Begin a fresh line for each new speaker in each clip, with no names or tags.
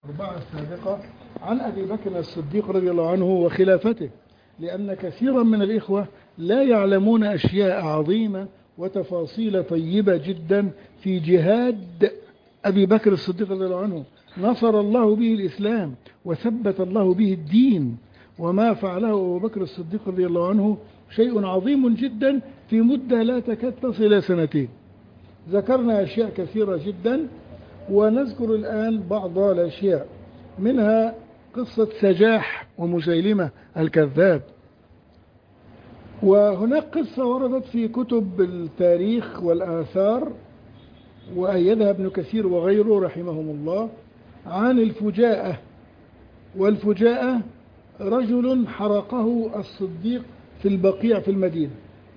الأربعة السابقة عن أبي بكر الصديق رضي الله عنه وخلافته، لأن كثيرا من الإخوة لا يعلمون أشياء عظيمة وتفاصيل طيبة جدا في جهاد أبي بكر الصديق رضي الله عنه. نصر الله به الإسلام وثبت الله به الدين، وما فعله أبو بكر الصديق رضي الله عنه شيء عظيم جدا في مدة لا تكاد تصل إلى سنتين. ذكرنا أشياء كثيرة جدا، ونذكر الآن بعض الأشياء، منها قصة سجاح ومسيلمة الكذاب. وهناك قصة وردت في كتب التاريخ والآثار وأيدها ابن كثير وغيره رحمهم الله عن الفجاءة. والفجاءة رجل حرقه الصديق في البقيع في المدينة،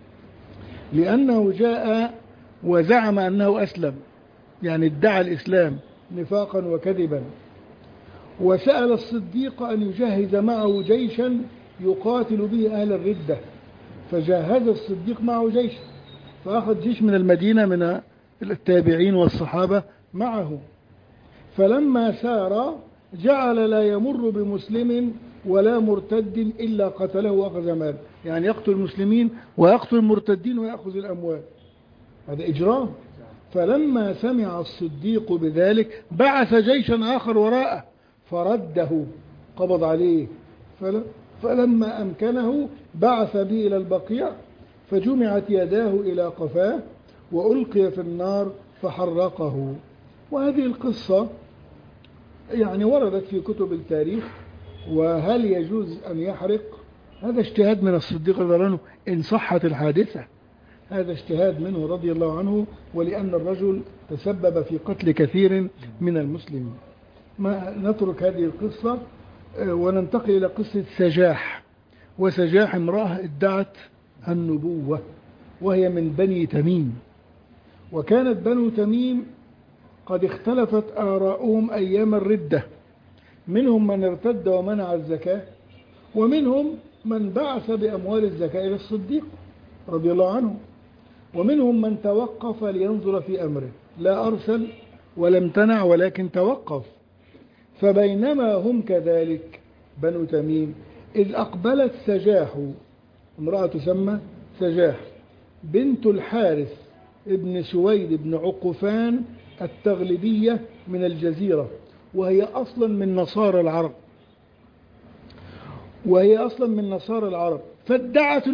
لأنه جاء وزعم أنه أسلم، يعني ادعى الإسلام نفاقا وكذبا، وسأل الصديق أن يجهز معه جيشا يقاتل به أهل الردة، فجهز الصديق معه جيش، فأخذ جيش من المدينة من التابعين والصحابة معه. فلما سار جعل لا يمر بمسلم ولا مرتد إلا قتله وأخذ ماله، يعني يقتل المسلمين ويقتل المرتدين ويأخذ الأموال، هذا إجرام. فلما سمع الصديق بذلك بعث جيشا آخر وراءه فرده، قبض عليه. فلما أمكنه بعث به إلى البقيع، فجمعت يداه إلى قفاه وألقي في النار فحرقه. وهذه القصة يعني وردت في كتب التاريخ. وهل يجوز أن يحرق؟ هذا اجتهاد من الصديق رضي الله عنه إن صحت الحادثة، هذا اجتهاد منه رضي الله عنه، ولأن الرجل تسبب في قتل كثير من المسلمين. ما نترك هذه القصة وننتقل إلى قصة سجاح. وسجاح امرأة ادعت النبوة، وهي من بني تميم، وكانت بنو تميم قد اختلفت آراؤهم أيام الردة، منهم من ارتد ومنع الزكاة، ومنهم من بعث بأموال الزكاة إلى الصديق رضي الله عنه، ومنهم من توقف لينظر في أمره، لا أرسل ولا امتنع ولكن توقف. فبينما هم كذلك بنو تميم إذ أقبلت سجاح، امرأة تسمى سجاح بنت الحارث ابن سويد بن عقفان التغلبية من الجزيرة، وهي أصلا من نصارى العرب، فادعت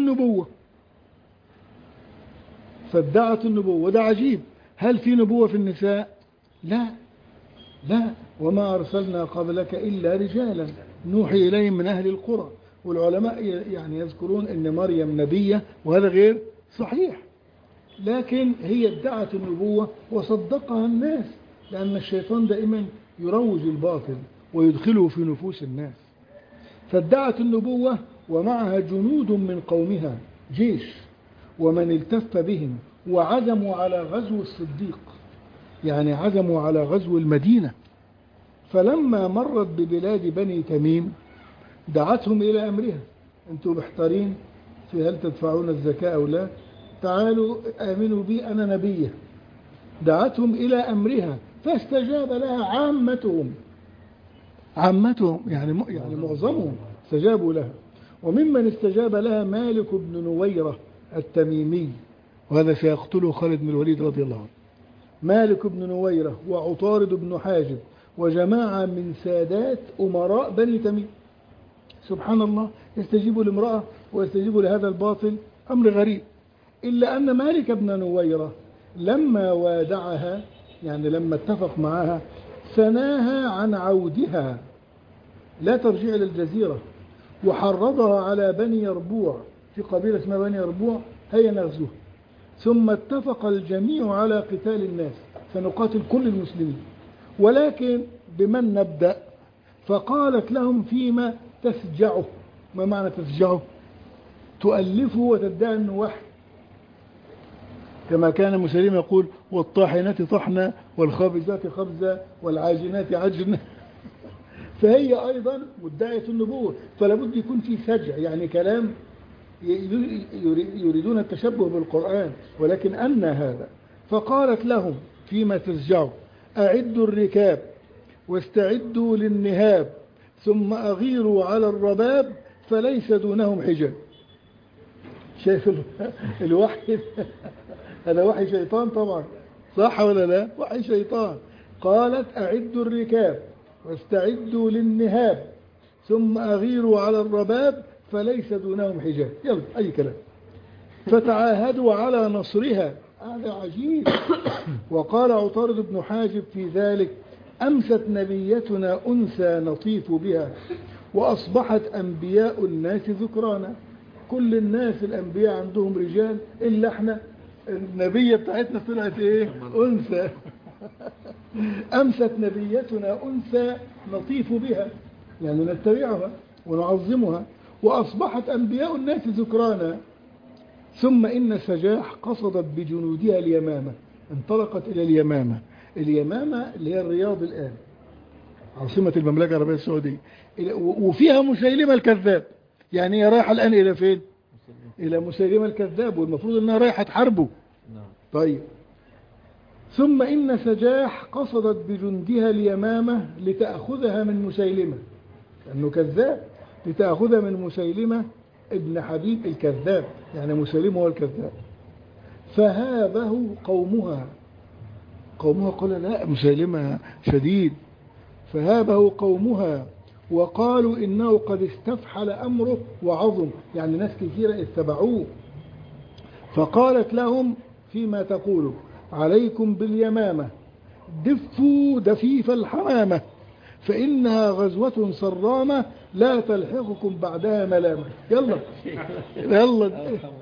النبوة. وده عجيب، هل في نبوة في النساء؟ لا، وما أرسلنا قبلك إلا رجالا نوحي إليهم من أهل القرى. والعلماء يعني يذكرون أن مريم نبية، وهذا غير صحيح، لكن هي ادعت النبوة وصدقها الناس، لأن الشيطان دائما يروج الباطل ويدخله في نفوس الناس. فادعت النبوة ومعها جنود من قومها جيش، ومن التف بهم وعزموا على غزو الصديق، يعني عزموا على غزو المدينة. فلما مرت ببلاد بني تميم دعتهم إلى أمرها، أنتم محتارين في هل تدفعون الزكاة أو لا، تعالوا آمنوا بي أنا نبيه. دعتهم إلى أمرها فاستجاب لها عامتهم يعني معظمهم استجابوا لها. وممن استجاب لها مالك بن نويرة التميمي، وهذا سيقتله خالد بن الوليد رضي الله عنه. مالك بن نويرة وعطارد بن حاجب وجماعة من سادات أمراء بني تميم. سبحان الله، يستجيبوا لامرأة ويستجيبوا لهذا الباطل، أمر غريب. إلا أن مالك بن نويرة لما وادعها، يعني لما اتفق معها، ثناها عن عودها لا ترجع إلى الجزيرة، وحرضها على بني يربوع، في قبيلة اسمها بني يربوع، هيا نغزوها. ثم اتفق الجميع على قتال الناس، فنقاتل كل المسلمين، ولكن بمن نبدأ؟ فقالت لهم فيما تسجعه. ما معنى تسجعه؟ تؤلفه وتدعي أنه وحي، كما كان مسلم يقول والطاحنات طحنا والخابزات خبزة والعاجنات عجنا. فهي أيضا مدعية النبوة، فلابد يكون في سجع، يعني كلام يريدون التشبه بالقرآن، ولكن أن هذا. فقالت لهم فيما تسجعوا أعدوا الركاب واستعدوا للنهاب ثم أغيروا على الرباب فليس دونهم حجاب. شايف الوحي هذا وحي شيطان طبعا، صح ولا لا؟ وحي شيطان. قالت أعدوا الركاب واستعدوا للنهاب ثم أغيروا على الرباب فليس دونهم حجاب. يلا أي كلام. فتعاهدوا على نصرها، هذا عجيب. وقال عطارد بن حاجب في ذلك: أمست نبيتنا أنثى نطيف بها وأصبحت أنبياء الناس ذكرانا. كل الناس الأنبياء عندهم رجال إلا احنا النبية بتاعتنا طلعت إيه؟ أنثى. أمست نبيتنا أنثى نطيف بها، يعني نتبعها ونعظمها، وأصبحت أنبياء الناس ذكرانا. ثم إن سجاح قصدت بجنودها اليمامة، انطلقت إلى اليمامة. اليمامة اللي هي الرياض الآن، عاصمة المملكة العربية السعودية، وفيها مسيلمة الكذاب. يعني هي رايحة الآن إلى فين؟ إلى مسيلمة الكذاب، والمفروض أنها رايحة تحاربه. طيب. ثم إن سجاح قصدت بجندها اليمامة لتأخذها من مسيلمة، لأنه كذاب، لتأخذها من مسيلمة ابن حبيب الكذاب، يعني مسيلمة هو الكذاب. فهابه قومها قال لا، مسيلمة شديد. فهابه قومها وقالوا إنه قد استفحل أمره وعظم، يعني ناس كثيرة اتبعوه. فقالت لهم فيما تقول: عليكم باليمامة دفوا دفيف الحمامة فإنها غزوة صرامة لا تلحقكم بعدها ملامة. يلا يلا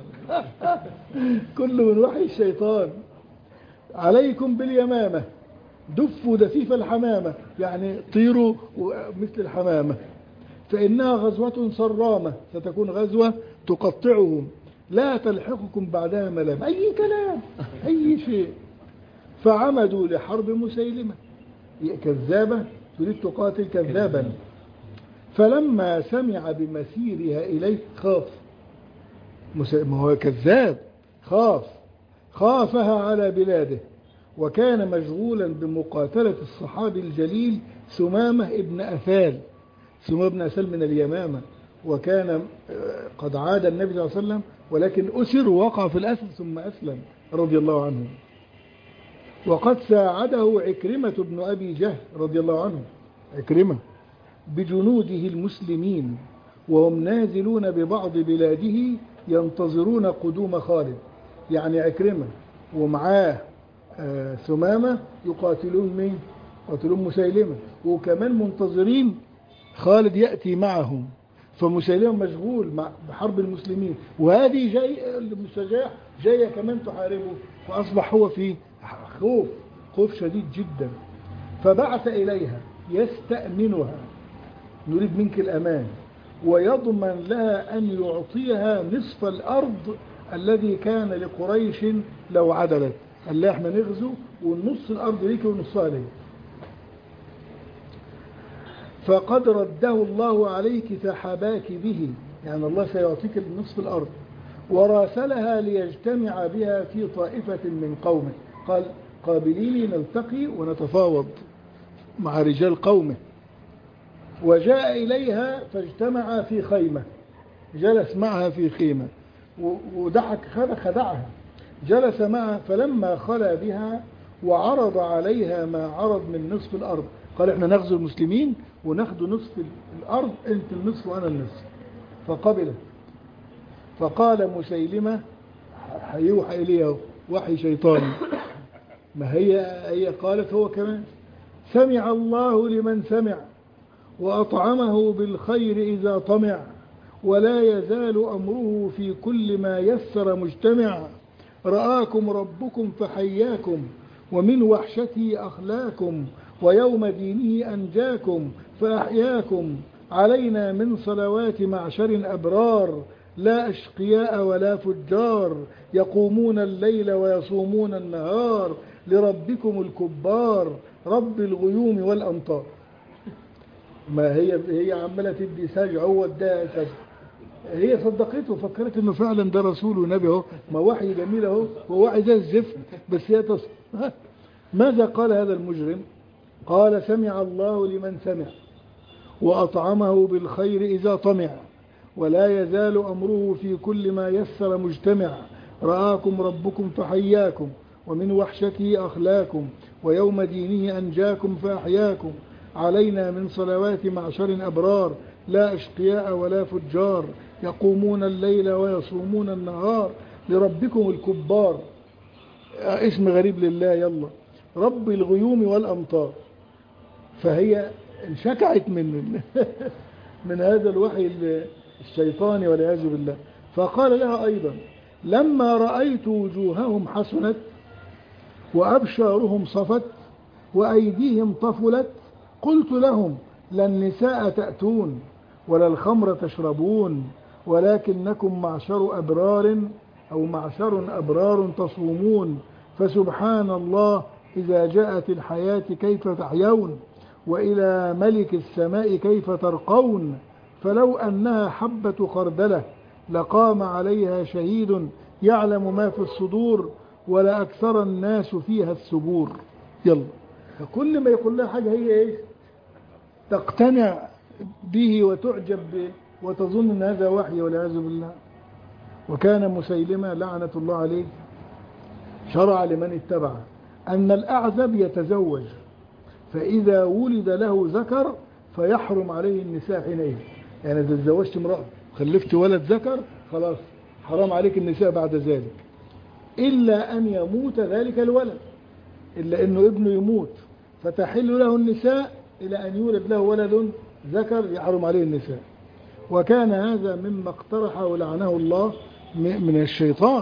كل من وحي الشيطان. عليكم باليمامة دفوا دفيف الحمامة، يعني طيروا مثل الحمامة، فإنها غزوة صرامة، ستكون غزوة تقطعهم، لا تلحقكم بعدها ملامة. أي كلام، أي شيء. فعمدوا لحرب مسيلمة، كذابة تريد تقاتل كذابا. فلما سمع بمسيرها إليه خاف، ما هو كذاب، خافها على بلاده. وكان مشغولا بمقاتلة الصحابي الجليل ثمامة ابن أثال. ثمامة ابن أثال من اليمامة، وكان قد عاد النبي صلى الله عليه وسلم، ولكن أسر ووقع في الأسر ثم أسلم رضي الله عنه. وقد ساعده عكرمة بن أبي جهل رضي الله عنه، عكرمة، بجنوده المسلمين، وهم نازلون ببعض بلاده ينتظرون قدوم خالد. يعني عكرمة ومعاه ثمامة يقاتلون مين؟ يقاتلون مسيلمة، وكمان منتظرين خالد يأتي معهم. فمسيلمة مشغول بحرب المسلمين، وهذه سجاح جاية كمان تحاربه، فأصبح هو في خوف شديد جدا. فبعث إليها يستأمنها: نريد منك الأمان، ويضمن لها أن يعطيها نصف الأرض الذي كان لقريش لو عدلت. قال لها احنا نغزو والنص الأرض ليك ونصها ليك. فقد رده الله عليك فحباك به، يعني الله سيعطيك نصف الأرض. وراسلها ليجتمع بها في طائفة من قومه، قال قابليني نلتقي ونتفاوض مع رجال قومه. وجاء إليها فاجتمع في خيمة، جلس معها في خيمة وضحك، خدعها، جلس معها. فلما خلا بها وعرض عليها ما عرض من نصف الأرض، قال احنا نغزو المسلمين وناخد نصف الأرض، انت النصف وأنا النصف. فقبلت. فقال مسيلمة، هيوحى إليه وحي شيطاني، ما هي قالت هو كمان: سمع الله لمن سمع وأطعمه بالخير إذا طمع، ولا يزال أمره في كل ما يسر مجتمع. رآكم ربكم فحياكم، ومن وحشته أخلاكم، ويوم دينه أنجاكم فأحياكم. علينا من صلوات معشر أبرار، لا أشقياء ولا فجار، يقومون الليل ويصومون النهار، لربكم الكبار، رب الغيوم والأمطار. ما هي عمالة تدي سجع، هو اداها سجع، هي صدقته، فكرت انه فعلا ده رسول ونبي اهو، ما وحي جميل اهو، هو وحي زي الزفت، بس هي ماذا قال هذا المجرم؟ قال سمع الله لمن سمع، وأطعمه بالخير إذا طمع، ولا يزال أمره في كل ما يسر مجتمع. رآكم ربكم فحياكم، ومن وحشته أخلاكم، ويوم دينه أنجاكم فأحياكم. علينا من صلوات معشر أبرار، لا أشقياء ولا فجار، يقومون الليل ويصومون النهار، لربكم الكبار. اسم غريب لله، يلا، رب الغيوم والأمطار. فهي انشكعت من هذا الوحي الشيطاني والعياذ بالله. فقال لها أيضا: لما رأيت وجوههم حسنت، وأبشارهم صفت، وأيديهم طفلت، قلت لهم: لا النساء تأتون ولا الخمر تشربون، ولكنكم معشر أبرار أو معشر أبرار تصومون. فسبحان الله إذا جاءت الحياة كيف تحيون، وإلى ملك السماء كيف ترقون. فلو أنها حبة خردلة لقام عليها شهيد يعلم ما في الصدور، ولا أكثر الناس فيها السبور. يلا، فكل ما يقول لها حاجة هي إيه؟ تقتنع به وتعجب به وتظن أن هذا وحي، والعياذ بالله. وكان مسيلمة لعنة الله عليه شرع لمن اتبعه أن الأعزب يتزوج، فإذا ولد له ذكر فيحرم عليه النساء حينئذ. يعني إذا تزوجت امرأة خلفت ولد ذكر، خلاص حرام عليك النساء بعد ذلك، إلا أن يموت ذلك الولد، إلا أنه ابنه يموت فتحل له النساء إلى أن يولد له ولد ذكر يحرم عليه النساء. وكان هذا مما اقترحه ولعنه الله من الشيطان.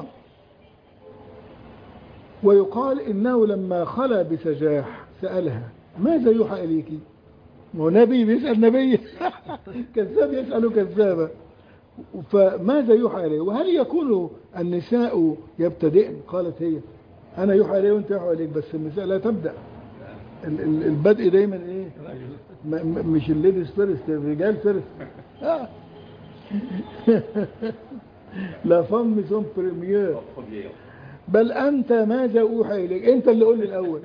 ويقال إنه لما خلى بسجاح سألها: ماذا يوحى إليك؟ ونبي بيسأل نبي كذاب يسأل كذابا. فماذا يوحى إليه؟ وهل يكون النساء يبتدئن؟ قالت هي: أنا يوحى إليه وأنت يوحى إليك، بس النساء لا تبدأ. البدء دايما إيه؟ مش الليديز فيرست، الرجال فيرست. لا فم سون بريمير، بل أنت ماذا أوحى إليك؟ أنت اللي قول لي الأول.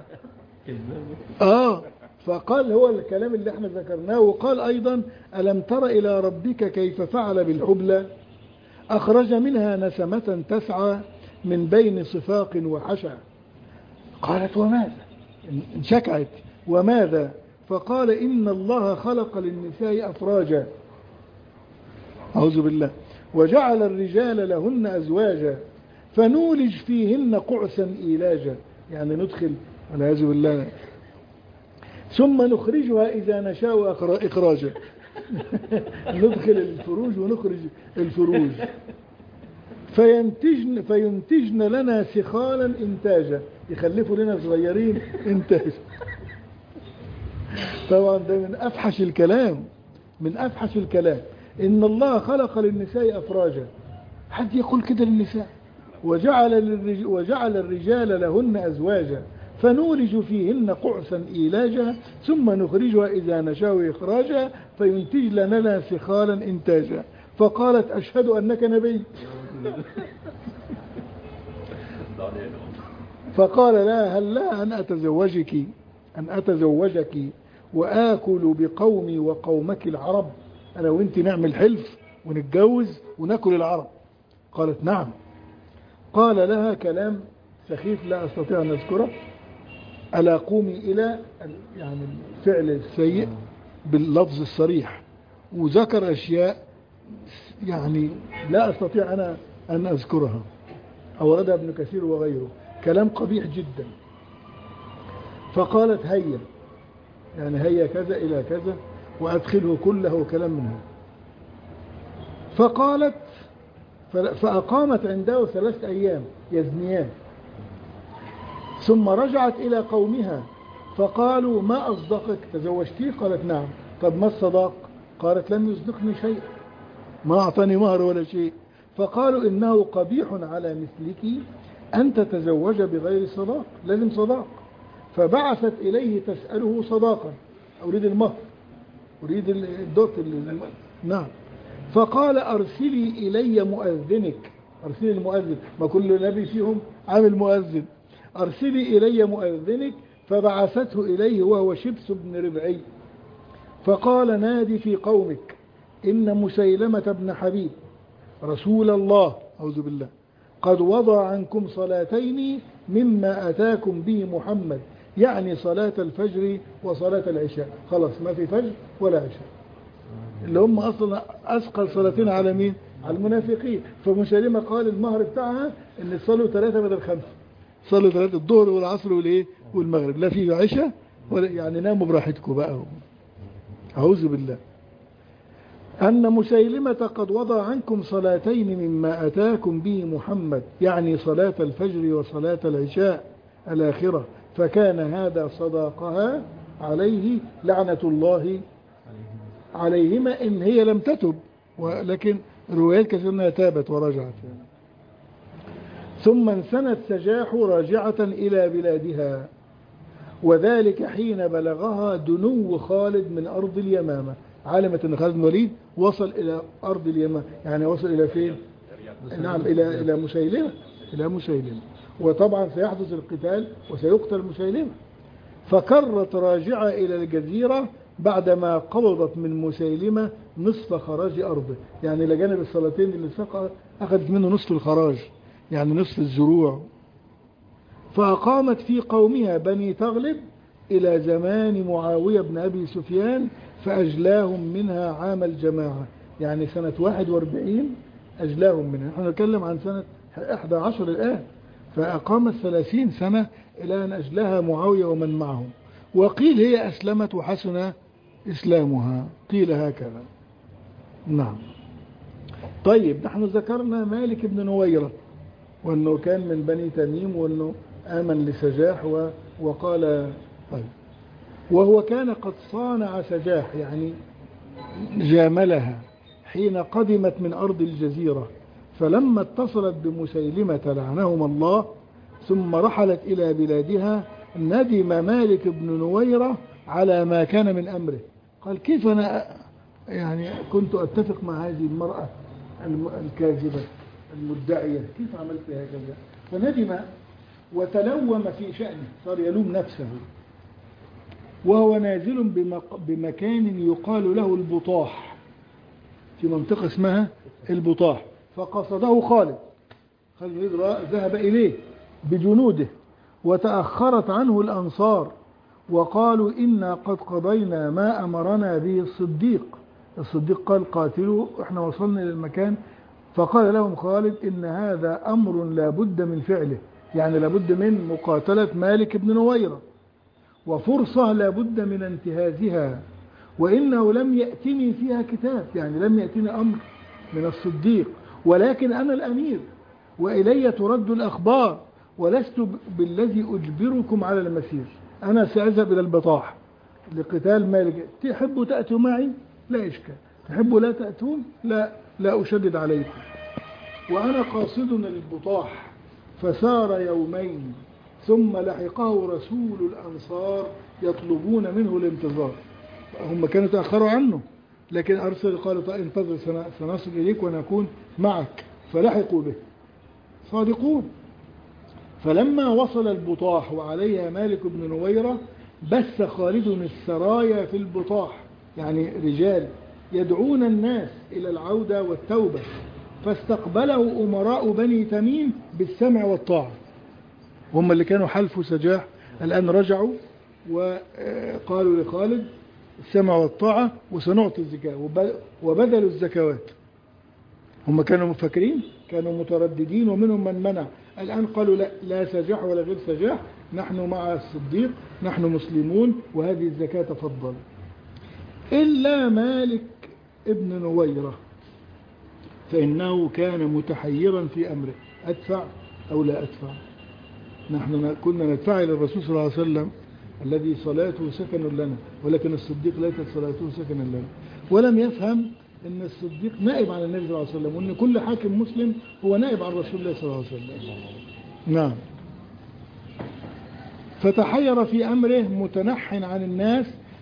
فقال هو الكلام اللي احنا ذكرناه. وقال أيضا: ألم تر إلى ربك كيف فعل بالحبلى، أخرج منها نسمة تسعى من بين صفاق وحشع. قالت: وماذا؟ انشكعت: وماذا؟ فقال: إن الله خلق للنساء أفراجا، أعوذ بالله، وجعل الرجال لهن أزواجا، فنولج فيهن قعسا إيلاجا، يعني ندخل والعياذ بالله، ثم نخرجها إذا نشاء إخراجا. ندخل الفروج ونخرج الفروج، فينتجن لنا سخالا إنتاجا، يخلفوا لنا صغيرين إنتاج. طبعا ده من أفحش الكلام، من أفحش الكلام. إن الله خلق للنساء أفراجا، حد يقول كده للنساء؟ وجعل الرجال لهن أزواجا، فنولج فيهن قعسا إيلاجا، ثم نخرجها إذا نشاء إخراجا، فينتج لنا سخالا إنتاجا. فقالت: أشهد أنك نبي. فقال: لا، هل لا أن أتزوجك وآكل بقومي وقومك العرب، أنا وإنت نعمل حلف ونتجوز ونأكل العرب. قالت: نعم. قال لها كلام سخيف لا أستطيع أن أذكره: ألا قومي إلى، يعني الفعل السيء باللفظ الصريح، وذكر أشياء يعني لا أستطيع أنا أن أذكرها، أوردها ابن كثير وغيره، كلام قبيح جدا. فقالت: هيا، يعني هيا كذا إلى كذا، وأدخله كله كلام منها. فقالت فأقامت عنده 3 أيام يزنيان، ثم رجعت إلى قومها فقالوا: ما أصدقك، تزوجتيه؟ قالت: نعم. طب ما الصداق؟ قالت: لم يصدقني شيء، ما أعطاني مهر ولا شيء. فقالوا: إنه قبيح على مثلك أن تتزوج بغير صداق، لازم صداق. فبعثت إليه تسأله صداقا، أريد المهر، أريد الدوت. نعم. فقال: أرسلي إلي مؤذنك، أرسلي المؤذن، ما كل نبي فيهم عامل مؤذن. أرسلي إلي مؤذنك فبعثته إليه وهو شبس بن ربعي، فقال نادي في قومك إن مسيلمة بن حبيب رسول الله أعوذ بالله قد وضع عنكم صلاتين مما أتاكم به محمد، يعني صلاة الفجر وصلاة العشاء. خلاص ما في فجر ولا عشاء، اللي هم أصلا أثقل صلاتين على مين؟ على المنافقين. فمسيلمة قال المهر بتاعها إن تصلوا 3 بدل 5، صلوا 3 الظهر والعصر والإيه والمغرب، لا في عشاء ولا يعني ناموا براحتكم بقى. أعوذ بالله. أن مسيلمة قد وضع عنكم صلاتين مما أتاكم به محمد، يعني صلاة الفجر وصلاة العشاء الآخرة، فكان هذا صداقها عليه لعنة الله عليهما إن هي لم تتب، ولكن روايات كثيرة أنها تابت ورجعت. ثم انسنت سجاح راجعة إلى بلادها، وذلك حين بلغها دنو خالد من أرض اليمامة. علمت أن خالد بن الوليد وصل إلى أرض اليمامة، يعني وصل إلى فين؟ نعم إلى مسيلمة، إلى مسيلمة، وطبعا سيحدث القتال وسيقتل مسيلمة. فكرت راجعة إلى الجزيرة بعدما قبضت من مسيلمة نصف خراج أرضه، يعني لجانب الصلاتين اللي أخذت منه نصف الخراج، يعني نصف الزروع. فأقامت في قومها بني تغلب إلى زمان معاوية بن أبي سفيان فأجلاهم منها عام الجماعة، يعني سنة 41 أجلاهم منها. نحن نتكلم عن سنة 11 الآن، فأقامت 30 سنة إلى أن أجلاها معاوية ومن معه. وقيل هي أسلمت وحسن إسلامها، قيل هكذا. نعم. طيب نحن ذكرنا مالك بن نويرة وأنه كان من بني تميم وأنه آمن لسجاح وقال طيب، وهو كان قد صانع سجاح يعني جاملها حين قدمت من أرض الجزيرة، فلما اتصلت بمسيلمة لعنهما الله ثم رحلت إلى بلادها ندم مالك بن نويرة على ما كان من أمره. قال كيف أنا يعني كنت أتفق مع هذه المرأة الكاذبة المدعية، كيف عملت هكذا؟ فندم وتلوم في شأنه، صار يلوم نفسه. وهو نازل بمكان يقال له البطاح، في منطقة اسمها البطاح، فقصده خالد ذهب إليه بجنوده، وتأخرت عنه الأنصار وقالوا إنا قد قضينا ما أمرنا به الصديق. الصديق قال قاتلوا، احنا وصلنا إلى المكان. فقال لهم خالد إن هذا أمر لا بد من فعله، يعني لا بد من مقاتلة مالك بن نويرة، وفرصة لا بد من انتهازها، وإنه لم يأتني فيها كتاب، يعني لم يأتني أمر من الصديق، ولكن أنا الأمير وإلي ترد الأخبار، ولست بالذي أجبركم على المسير. أنا سأذهب إلى البطاح لقتال مالك، تحبوا تأتوا معي لا إشكال، تحبوا لا تأتون لا أشدد عليكم، وأنا قاصد للبطاح. فسار يومين ثم لحقه رسول الأنصار يطلبون منه الانتظار. هم كانوا تأخروا عنه، لكن أرسل قالوا انتظر سنصل إليك ونكون معك، فلحقوا به صادقون. فلما وصل البطاح وعليها مالك بن نويرة بث خالد السرايا في البطاح، يعني رجال يدعون الناس إلى العودة والتوبة، فاستقبله أمراء بني تميم بالسمع والطاعة. هم اللي كانوا حلفوا سجاح الآن رجعوا وقالوا لخالد السمع والطاعة وسنعطي الزكاة، وبذلوا الزكوات. هم كانوا مفكرين، كانوا مترددين ومنهم من منع. الآن قالوا لا سجاح ولا غير سجاح، نحن مع الصديق، نحن مسلمون، وهذه الزكاة تفضل. إلا مالك ابن نويرة فإنه كان متحيرا في أمره، أدفع أو لا أدفع. نحن كنا ندفع إلى الرسول صلى الله عليه وسلم الذي صلاته سكن لنا، ولكن الصديق ليست صلاته سكنا لنا. ولم يفهم أن الصديق نائب عن النبي صلى الله عليه وسلم، وأن كل حاكم مسلم هو نائب عن رسول الله صلى الله عليه وسلم. نعم. فتحير في أمره متنح عن الناس،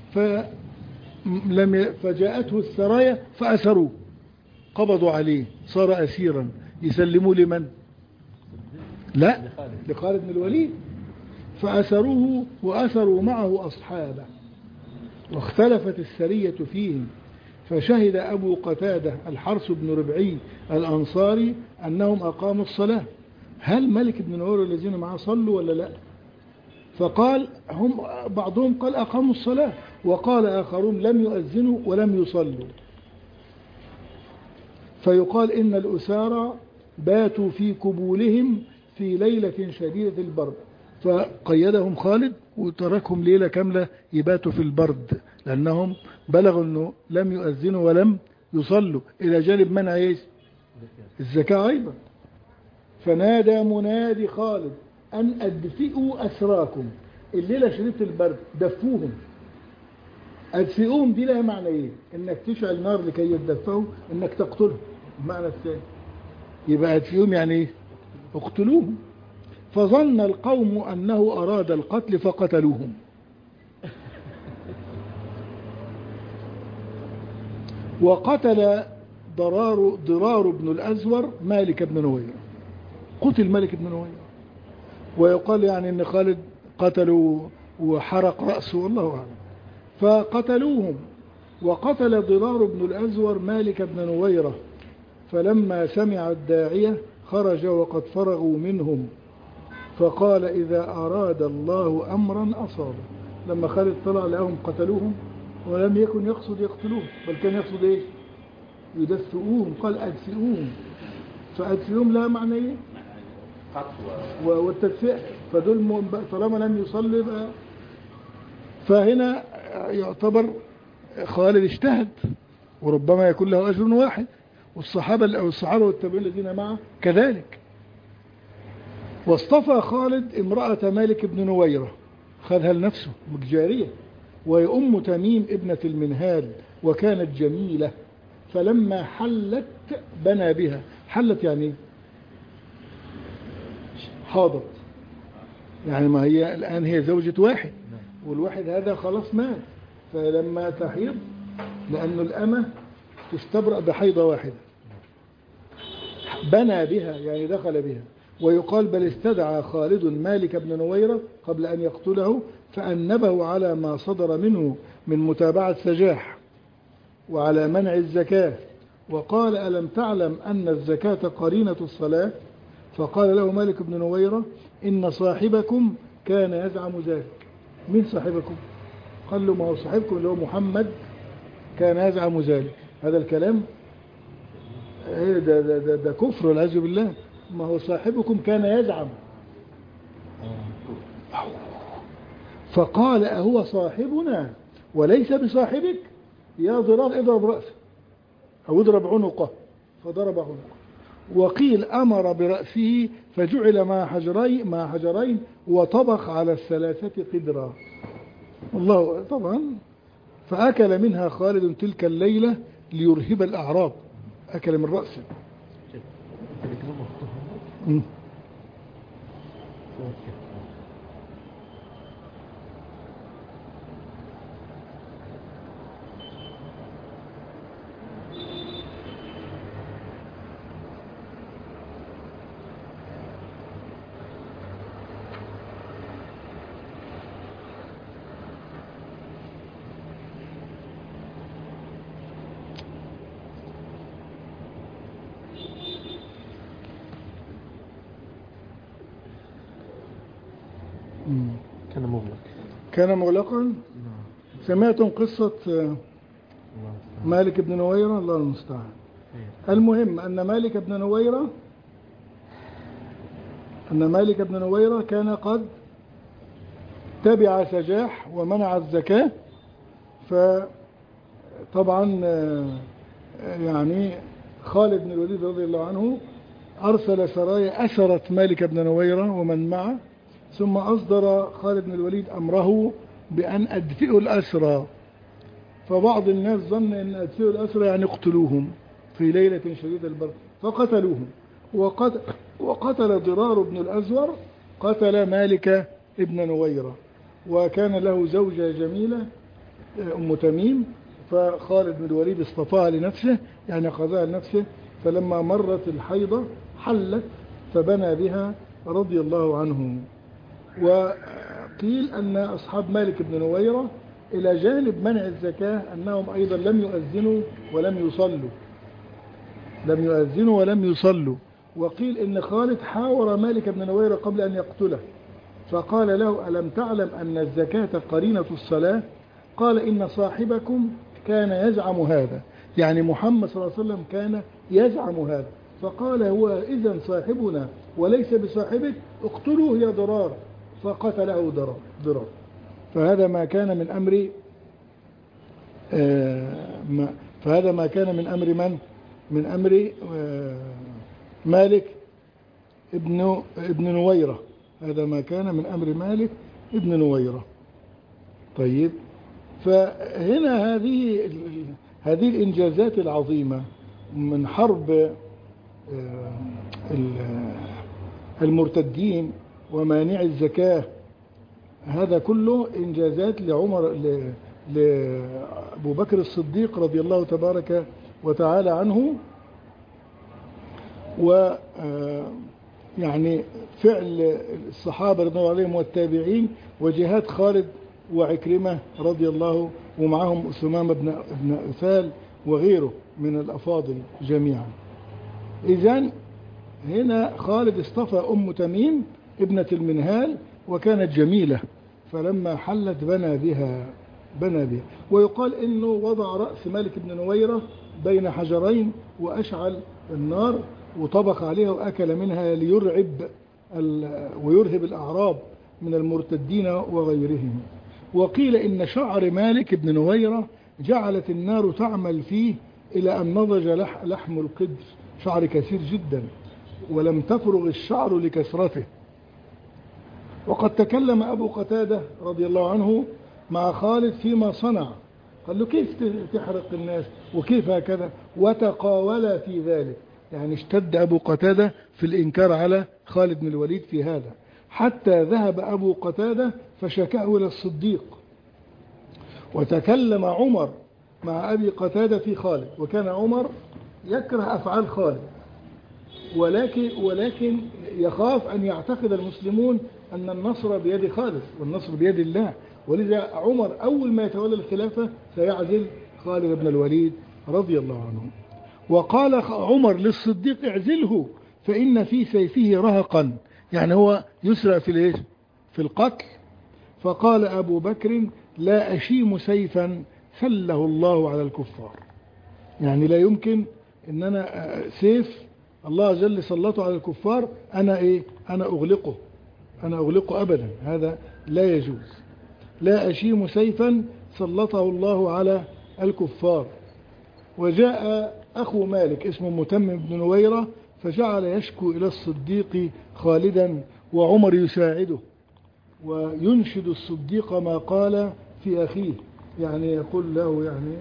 فجاءته السرايا فأسروه، قبضوا عليه، صار أسيرا. يسلموا لمن؟ لا، لخالد بن الوليد. فأسروه وأسروا معه أصحابه، واختلفت السرية فيهم، فشهد أبو قتادة الحرث بن ربعي الأنصاري أنهم أقاموا الصلاة. هل مالك بن نويرة الذين معه صلوا ولا لا؟ فقال بعضهم قال أقاموا الصلاة، وقال آخرون لم يؤذنوا ولم يصلوا. فيقال إن الأسارى باتوا في كبولهم في ليلة شديدة البرد، فقيدهم خالد وتركهم ليلة كاملة يباتوا في البرد، لأنهم بلغوا أنه لم يؤذنوا ولم يصلوا، إلى جانب منع الزكاة أيضا. فنادى منادي خالد أن أدفئوا أسراكم، الليلة شديدة البرد دفوهم. أدفئوهم دي لها معنى إيه؟ إنك تشعل نار لكي يدفئوا، إنك تقتلهم. المعنى الثاني يبقى أدفئوهم يعني إيه؟ اقتلوهم. فظن القوم أنه أراد القتل فقتلوهم. وقتل ضرار بن الأزور مالك بن نويرة، قتل مالك بن نويرة. ويقال يعني أن خالد قتلوا وحرق رأسه والله أعلم، فقتلوهم. وقتل ضرار بن الأزور مالك بن نويرة، فلما سمع الداعية خرج وقد فرغوا منهم، فقال إذا أراد الله أمرا أصابه. لما خالد طلع لهم قتلوهم، ولم يكن يقصد يقتلوهم، بل كان يقصد إيه؟ يدفئوهم. قال أدفئوهم، فأدفئوهم لا معنى إيه؟ والتدفئة، فدول طالما لم يصلي بقى. فهنا يعتبر خالد اجتهد، وربما يكون له أجر واحد، والصحابة والتابعين الذين معه كذلك. واصطفى خالد امرأة مالك بن نويرة، خذها لنفسه جارية، وهي أم تميم ابنة المنهال، وكانت جميلة. فلما حلت بنى بها. حلت يعني حاضت، يعني ما هي الآن هي زوجة واحد، والواحد هذا خلاص مات، فلما تحيض، لأن الأمة تستبرأ بحيضة واحدة، بنى بها يعني دخل بها. ويقال بل استدعى خالد مالك بن نويرة قبل أن يقتله، فأنبه على ما صدر منه من متابعة سجاح، وعلى منع الزكاة، وقال ألم تعلم أن الزكاة قرينة الصلاة؟ فقال له مالك بن نويرة إن صاحبكم كان يزعم ذلك. من صاحبكم؟ قال له ما هو صاحبكم اللي هو محمد كان يزعم ذلك. هذا الكلام ده كفر والعياذ بالله. ما هو صاحبكم كان يزعم. فقال أهو صاحبنا وليس بصاحبك؟ يا ضرار اضرب رأسه أو اضرب عنقه، فضرب عنقه. وقيل أمر برأسه فجعل مع حجرين وطبخ على الثلاثة قدرا. الله طبعا. فأكل منها خالد تلك الليلة ليرهب الأعراب، أكل من رأسه. كان مغلقا. سمعتم قصة مالك بن نويرة؟ الله المستعان. المهم أن مالك بن نويرة كان قد تبع سجاح ومنع الزكاة. فطبعا يعني خالد بن الوليد رضي الله عنه أرسل سرايا أسرت مالك بن نويرة ومن معه، ثم أصدر خالد بن الوليد أمره بأن أدفئوا الأسرى. فبعض الناس ظن أن أدفئوا الأسرى يعني اقتلوهم في ليلة شديدة البرد، فقتلوهم. وقتل ضرار بن الأزور قتل مالك ابن نويرة، وكان له زوجة جميلة أم تميم، فخالد بن الوليد اصطفاها لنفسه يعني أخذها لنفسه. فلما مرت الحيضة حلت فبنى بها رضي الله عنه. قيل أن أصحاب مالك بن نويرة إلى جانب منع الزكاة أنهم أيضا لم يؤذنوا ولم يصلوا. وقيل إن خالد حاور مالك بن نويرة قبل أن يقتله، فقال له: ألم تعلم أن الزكاة قرينة الصلاة؟ قال: إن صاحبكم كان يزعم هذا، يعني محمد صلى الله عليه وسلم كان يزعم هذا. فقال: هو إذن صاحبنا وليس بصاحبك، اقتلوه يا ضرار. فقتله ضرار. فهذا ما كان من أمر فهذا ما كان من أمر من أمر مالك ابن نويرة. هذا ما كان من أمر مالك ابن نويرة. طيب، فهنا هذه الإنجازات العظيمة من حرب المرتدين ومانع الزكاة، هذا كله إنجازات لأبو بكر الصديق رضي الله تبارك وتعالى عنه، يعني فعل الصحابة رضي الله عليهم والتابعين، وجهاد خالد وعكرمة رضي الله، ومعهم ثمامة بن أثال وغيره من الأفاضل جميعا. إذن هنا خالد اصطفى أم تميم ابنة المنهال، وكانت جميلة، فلما حلت بنى بها. ويقال إنه وضع رأس مالك بن نويرة بين حجرين وأشعل النار وطبخ عليها وأكل منها ويرهب الأعراب من المرتدين وغيرهم. وقيل إن شعر مالك بن نويرة جعلت النار تعمل فيه إلى أن نضج لحم القدر، شعر كثير جدا، ولم تفرغ الشعر لكثرته. وقد تكلم أبو قتادة رضي الله عنه مع خالد فيما صنع، قال له: كيف تحرق الناس وكيف هكذا؟ وتقاولا في ذلك، يعني اشتد أبو قتادة في الإنكار على خالد بن الوليد في هذا، حتى ذهب أبو قتادة فشكاه إلى الصديق. وتكلم عمر مع أبي قتادة في خالد، وكان عمر يكره أفعال خالد، ولكن يخاف أن يعتقد المسلمون أن النصر بيد خالد والنصر بيد الله، ولذا عمر أول ما يتولى الخلافة سيعزل خالد بن الوليد رضي الله عنه. وقال عمر للصديق: اعزله فإن في سيفه رهقا، يعني هو يسرع في القتل. فقال أبو بكر: لا أشيم سيفا فله الله على الكفار، يعني لا يمكن أن أنا سيف الله جل سلطه على الكفار أنا أغلقه أبدا، هذا لا يجوز. لا أشيم سيفا سلطه الله على الكفار. وجاء أخو مالك اسمه متمم بن نويرة، فجعل يشكو إلى الصديق خالدا، وعمر يساعده وينشد الصديق ما قال في أخيه، يعني يقول له يعني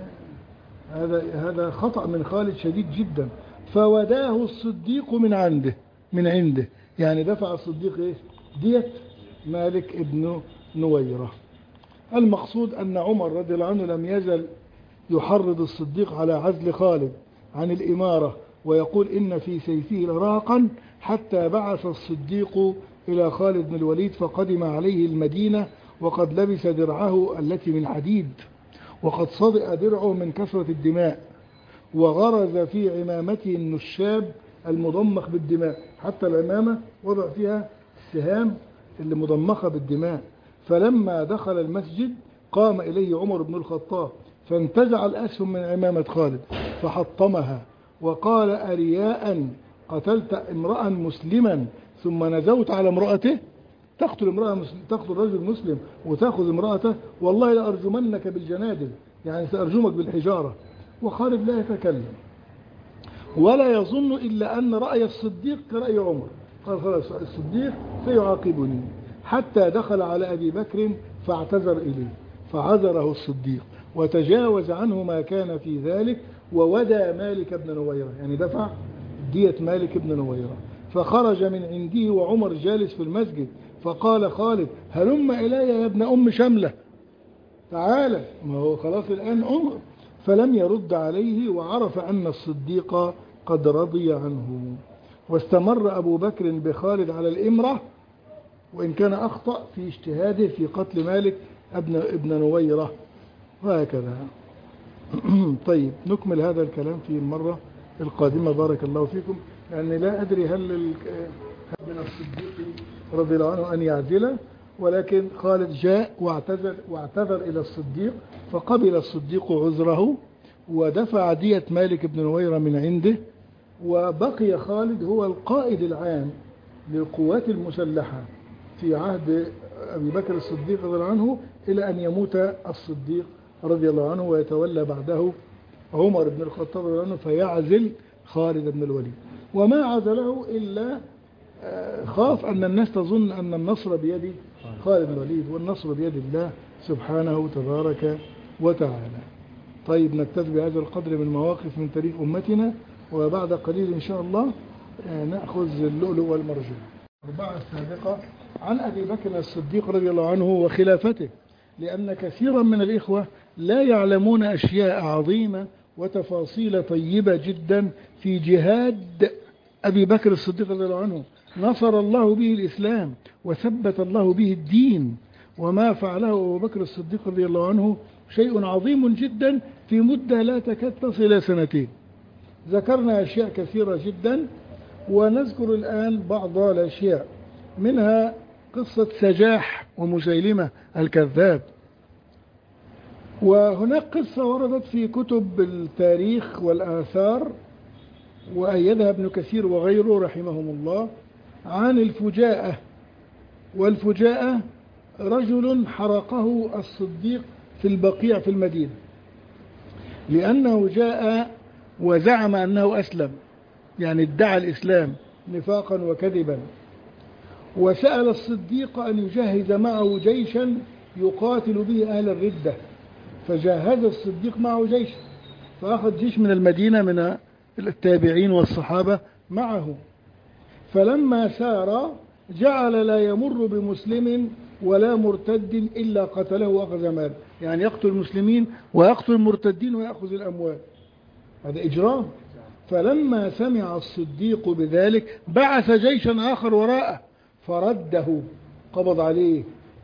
هذا خطأ من خالد شديد جدا. فوداه الصديق من عنده، يعني دفع الصديق دية مالك ابن نويرة. المقصود أن عمر رضي الله عنه لم يزل يحرض الصديق على عزل خالد عن الإمارة، ويقول: إن في سيفه لراقا، حتى بعث الصديق إلى خالد بن الوليد فقدم عليه المدينة وقد لبس درعه التي من حديد، وقد صدئ درعه من كثرة الدماء، وغرز في عمامته النشاب المضمخ بالدماء، حتى العمامة وضع فيها السهام اللي مضمخة بالدماء. فلما دخل المسجد قام إليه عمر بن الخطاب فانتزع الأسهم من عمامة خالد فحطمها، وقال: أرياء قتلت امرأ مسلما ثم نزوت على امرأته؟ تقتل رجل مسلم وتأخذ امرأته؟ والله لأرجمنك بالجنادل، يعني سأرجمك بالحجارة. وخالد لا يتكلم ولا يظن إلا أن رأي الصديق كرأي عمر، قال: خلاص الصديق سيعاقبني. حتى دخل على أبي بكر فاعتذر إليه، فعذره الصديق وتجاوز عنه ما كان في ذلك، وودى مالك بن نويرة، يعني دفع دية مالك بن نويرة. فخرج من عنده وعمر جالس في المسجد، فقال خالد: هلم إلي يا ابن أم شملة، تعالى، ما هو خلاص الآن عمر. فلم يرد عليه، وعرف أن الصديق قد رضي عنه. واستمر أبو بكر بخالد على الإمرة، وإن كان أخطأ في اجتهاده في قتل مالك ابن نويرة، وهكذا. طيب نكمل هذا الكلام في المرة القادمة، بارك الله فيكم. يعني لا أدري هل من الصديق رضي الله عنه أن يعزله، ولكن خالد جاء واعتذر إلى الصديق، فقبل الصديق عذره ودفع دية مالك بن نويرة من عنده، وبقي خالد هو القائد العام للقوات المسلحة في عهد أبي بكر الصديق رضي الله عنه، إلى أن يموت الصديق رضي الله عنه ويتولى بعده عمر بن الخطاب رضي الله عنه، فيعزل خالد بن الوليد. وما عزله إلا خاف أن الناس تظن أن النصر بيد خالد بن الوليد، والنصر بيد الله سبحانه تبارك وتعالى. طيب نكتفي بهذا القدر من مواقف من تاريخ أمتنا، وبعد قليل إن شاء الله نأخذ اللؤلؤ والمرجان. الأربعة السابقة عن أبي بكر الصديق رضي الله عنه وخلافته، لأن كثيرا من الإخوة لا يعلمون أشياء عظيمة وتفاصيل طيبة جدا في جهاد أبي بكر الصديق رضي الله عنه. نصر الله به الإسلام وثبت الله به الدين، وما فعله أبو بكر الصديق رضي الله عنه شيء عظيم جدا في مدة لا تكاد تصل إلى سنتين. ذكرنا أشياء كثيرة جدا، ونذكر الآن بعض الأشياء، منها قصة سجاح ومسيلمة الكذاب. وهناك قصة وردت في كتب التاريخ والآثار وأيدها ابن كثير وغيره رحمهم الله عن الفجاءة. والفجاءة رجل حرقه الصديق في البقيع في المدينة، لأنه جاء وزعم أنه أسلم، يعني ادعى الإسلام نفاقا وكذبا، وسأل الصديق أن يجهز معه جيشا يقاتل به أهل الردة، فجهز الصديق معه جيش، فأخذ جيش من المدينة من التابعين والصحابة معه. فلما سار جعل لا يمر بمسلم ولا مرتد إلا قتله وأخذ ماله، يعني يقتل المسلمين ويقتل المرتدين ويأخذ الأموال، هذا إجرام. فلما سمع الصديق بذلك بعث جيشا آخر وراءه فرده، قبض عليه.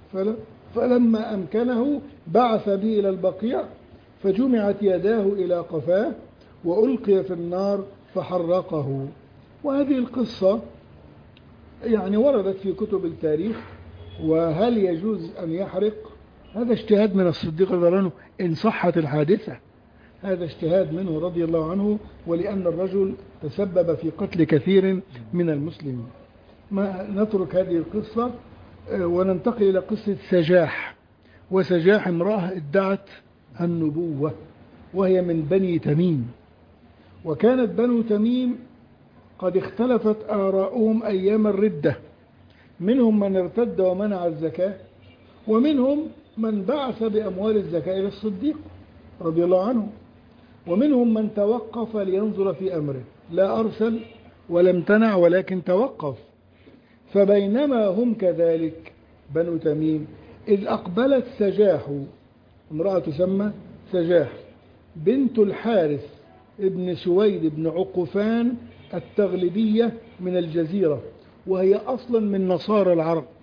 فلما أمكنه بعث به إلى البقيع، فجمعت يداه إلى قفاه وألقي في النار فحرقه. وهذه القصة يعني وردت في كتب التاريخ. وهل يجوز أن يحرق؟ هذا اجتهاد من الصديق رضي الله عنه إن صحت الحادثة، هذا اجتهاد منه رضي الله عنه، ولأن الرجل تسبب في قتل كثير من المسلمين. ما نترك هذه القصة وننتقل إلى قصة سجاح. وسجاح امرأة ادعت النبوة، وهي من بني تميم، وكانت بنو تميم قد اختلفت آراؤهم أيام الردة، منهم من ارتد ومنع الزكاة، ومنهم من بعث بأموال الزكاة إلى الصديق رضي الله عنه، ومنهم من توقف لينظر في أمره، لا أرسل ولا امتنع ولكن توقف. فبينما هم كذلك بنو تميم إذ أقبلت سجاح، امرأة تسمى سجاح بنت الحارث ابن سويد بن عقفان التغلبية من الجزيرة، وهي أصلا من نصارى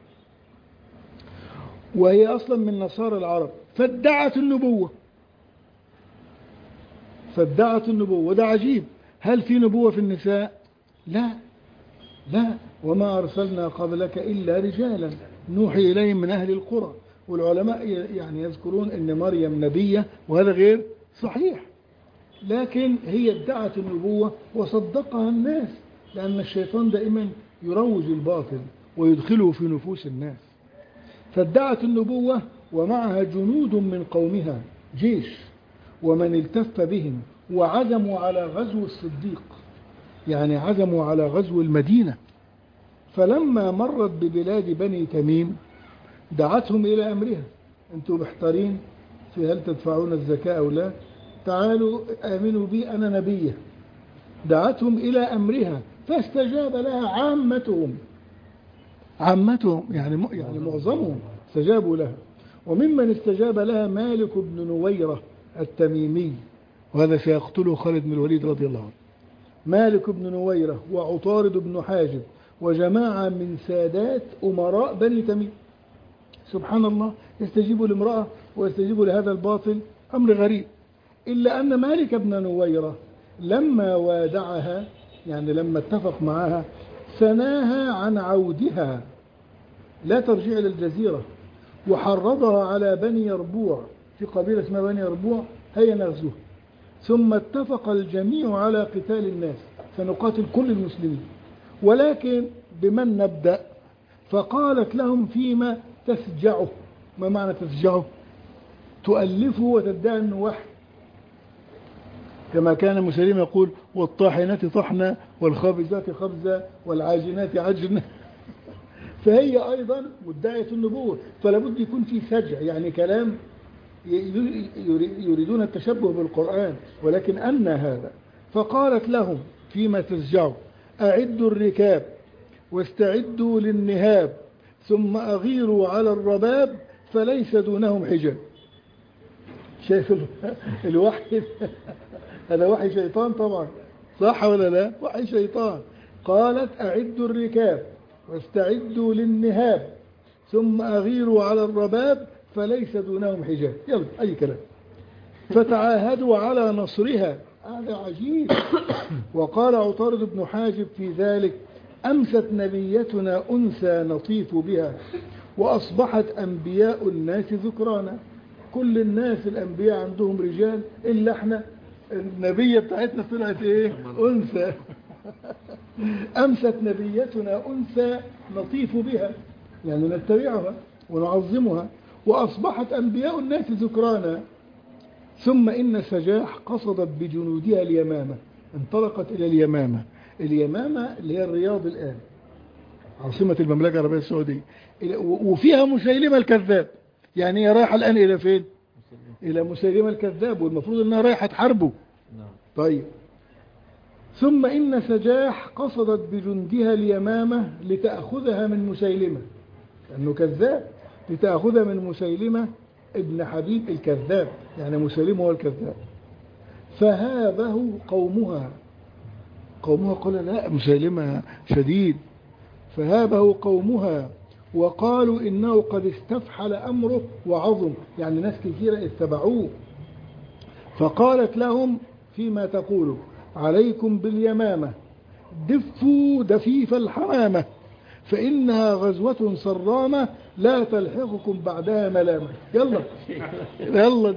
العرب، فادعت النبوة. وده عجيب، هل في نبوة في النساء؟ لا، وما أرسلنا قبلك إلا رجالا نوحي إليهم من أهل القرى. والعلماء يعني يذكرون أن مريم نبية، وهذا غير صحيح، لكن هي ادعت النبوة وصدقها الناس، لأن الشيطان دائما يروج الباطل ويدخله في نفوس الناس. فادعت النبوة ومعها جنود من قومها جيش، ومن التف بهم وعزموا على غزو الصديق، يعني عزموا على غزو المدينة. فلما مرت ببلاد بني تميم دعتهم إلى أمرها، أنتم محتارين في هل تدفعون الزكاة أو لا، تعالوا آمنوا بي أنا نبيه. دعتهم إلى أمرها فاستجاب لها عامتهم يعني معظمهم استجابوا لها. وممن استجاب لها مالك بن نويرة التميمي، وهذا سيقتله خالد بن الوليد رضي الله عنه. مالك بن نويرة وعطارد بن حاجب وجماعة من سادات أمراء بني تميم. سبحان الله، يستجيبوا لامرأة ويستجيبوا لهذا الباطل، أمر غريب. إلا أن مالك بن نويرة لما وادعها، يعني لما اتفق معها، ثناها عن عودها، لا ترجع إلى الجزيرة، وحرضها على بني يربوع، في قبيلة اسمها بني يربوع، هيا نغزوها. ثم اتفق الجميع على قتال الناس، سنقاتل كل المسلمين، ولكن بمن نبدأ؟ فقالت لهم فيما تسجعه. ما معنى تسجعه؟ تؤلفه وتدعي أنه وحي، كما كان مسلم يقول والطاحنات طحنا والخابزات خبزة والعاجنات عجنا. فهي أيضا مدعية النبوة، فلا بد يكون في سجع، يعني كلام يريدون التشبه بالقرآن، ولكن أن هذا. فقالت لهم فيما تسجعوا أعدوا الركاب واستعدوا للنهاب ثم أغيروا على الرباب فليس دونهم حجاب. شايف الوحي؟ هذا وحي شيطان طبعا، صح ولا لا؟ وحي شيطان. قالت أعدوا الركاب واستعدوا للنهاب ثم أغيروا على الرباب فليس دونهم حجاب. يلا أي كلام. فتعاهدوا على نصرها، هذا عجيب. وقال عطارد بن حاجب في ذلك أمست نبيتنا أنثى نطيف بها وأصبحت أنبياء الناس ذكرانا. كل الناس الأنبياء عندهم رجال إلا احنا النبية بتاعتنا طلعت إيه؟ أنثى. أمست نبيتنا أنثى نطيف بها، يعني نتبعها ونعظمها، وأصبحت أنبياء الناس ذكرانا. ثم إن سجاح قصدت بجنودها اليمامة، انطلقت إلى اليمامة. اليمامة اللي هي الرياض الآن، عاصمة المملكة العربية السعودية، وفيها مسيلمة الكذاب. يعني هي رايحة الآن إلى فين؟ إلى مسيلمة الكذاب، والمفروض أنها رايحة تحاربه. طيب، ثم إن سجاح قصدت بجندها اليمامة لتأخذها من مسيلمة، لأنه كذاب، لتأخذها من مسيلمة ابن حبيب الكذاب، يعني مسيلمة هو الكذاب. فهابه قومها قال لا، مسيلمة شديد. فهابه قومها وقالوا إنه قد استفحل أمره وعظم، يعني ناس كثيرة اتبعوه. فقالت لهم فيما تقولوا عليكم باليمامة دفوا دفيف الحمامة فإنها غزوة صرامة لا تلحقكم بعدها ملامة. يلا يلا،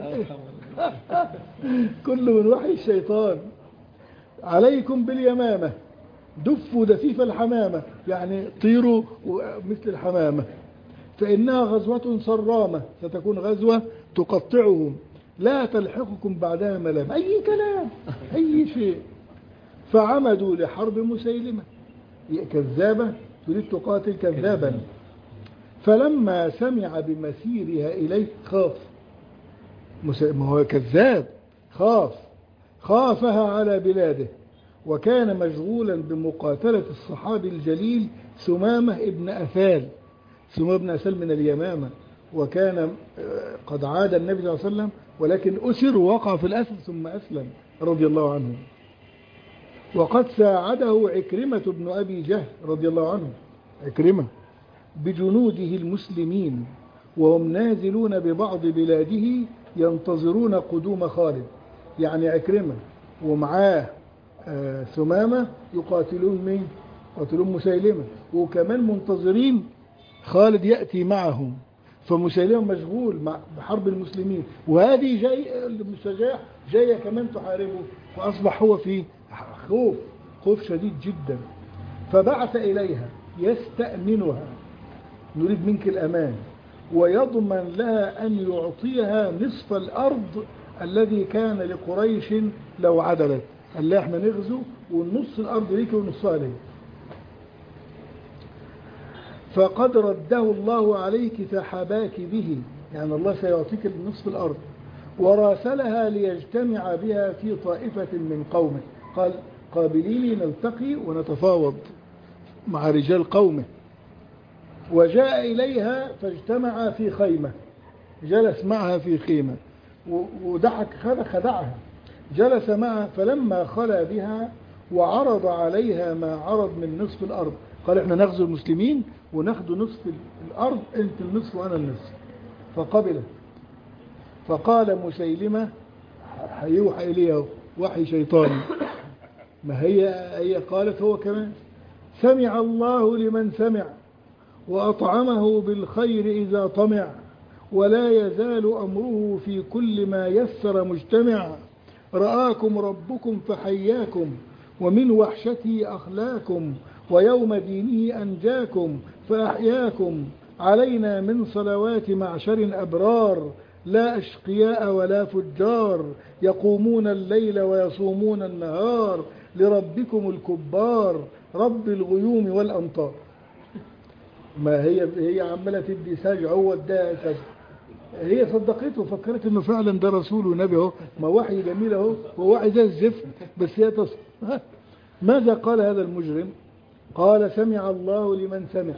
كل من وحي الشيطان. عليكم باليمامة دفوا دفيف الحمامة، يعني طيروا مثل الحمامة، فإنها غزوة صرامة، ستكون غزوة تقطعهم لا تلحقكم بعدها ملامة. أي كلام، أي شيء. فعمدوا لحرب مسيلمة، كذابة تريد تقاتل كذابا. فلما سمع بمسيرها إليه خاف، ما هو كذاب، خافها على بلاده. وكان مشغولا بمقاتلة الصحابي الجليل ثمامة ابن أثال. ثمامة ابن أثال من اليمامة، وكان قد عاد النبي صلى الله عليه وسلم، ولكن أسر ووقع في الأسر ثم أسلم رضي الله عنه. وقد ساعده عكرمة بن أبي جهل رضي الله عنه، عكرمة، بجنوده المسلمين، وهم نازلون ببعض بلاده ينتظرون قدوم خالد. يعني عكرمة ومعاه ثمامة يقاتلون مين؟ يقاتلون مسيلمة، وكمان منتظرين خالد يأتي معهم. فمسيلمة مشغول بحرب المسلمين، وهذه سجاح جاية كمان تحاربه، فأصبح هو في خوف شديد جدا. فبعث إليها يستأمنها، نريد منك الأمان، ويضمن لها أن يعطيها نصف الأرض الذي كان لقريش لو عدلت. قال لها احنا نغزو والنص الأرض ليك ونصها ليك. فقد رده الله عليك فحباك به، يعني الله سيعطيك نصف الأرض. وراسلها ليجتمع بها في طائفة من قومه، قال قابليني نلتقي ونتفاوض مع رجال قومه. وجاء إليها فاجتمع في خيمة، جلس معها في خيمة وضحك، خدعها، جلس معها. فلما خلا بها وعرض عليها ما عرض من نصف الأرض، قال احنا نغزو المسلمين وناخدوا نصف الأرض، انت النصف وأنا النصف. فقبلت. فقال مسيلمة هيوحى إليه وحي شيطاني، ما هي قالت هو كمان: سمع الله لمن سمع وأطعمه بالخير إذا طمع، ولا يزال أمره في كل ما يسر مجتمع. رآكم ربكم فحياكم، ومن وحشته أخلاكم، ويوم دينه أنجاكم فأحياكم. علينا من صلوات معشر أبرار، لا أشقياء ولا فجار، يقومون الليل ويصومون النهار، لربكم الكبار، رب الغيوم والأمطار. ما هي عمالة تدي سجع، هو اداها سجع. هي صدقته وفكرت انه فعلا ده رسول ونبي اهو، ما وحي جميل اهو، هو وحي زي الزفت، بس هي ماذا قال هذا المجرم؟ قال: سمع الله لمن سمع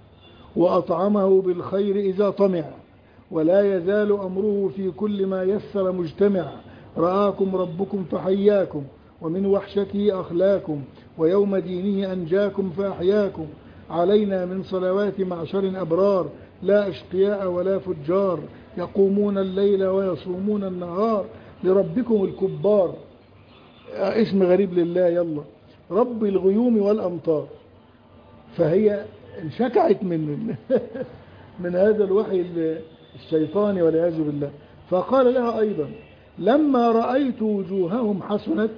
وأطعمه بالخير إذا طمع، ولا يزال أمره في كل ما يسر مجتمع. رآكم ربكم فحياكم، ومن وحشته أخلاكم، ويوم دينه أنجاكم فأحياكم. علينا من صلوات معشر أبرار، لا أشقياء ولا فجار، يقومون الليل ويصومون النهار، لربكم الكبار. اسم غريب لله، يلا، رب الغيوم والأمطار. فهي انشكعت من هذا الوحي الشيطاني والعياذ بالله. فقال لها أيضا: لما رأيت وجوههم حسنت،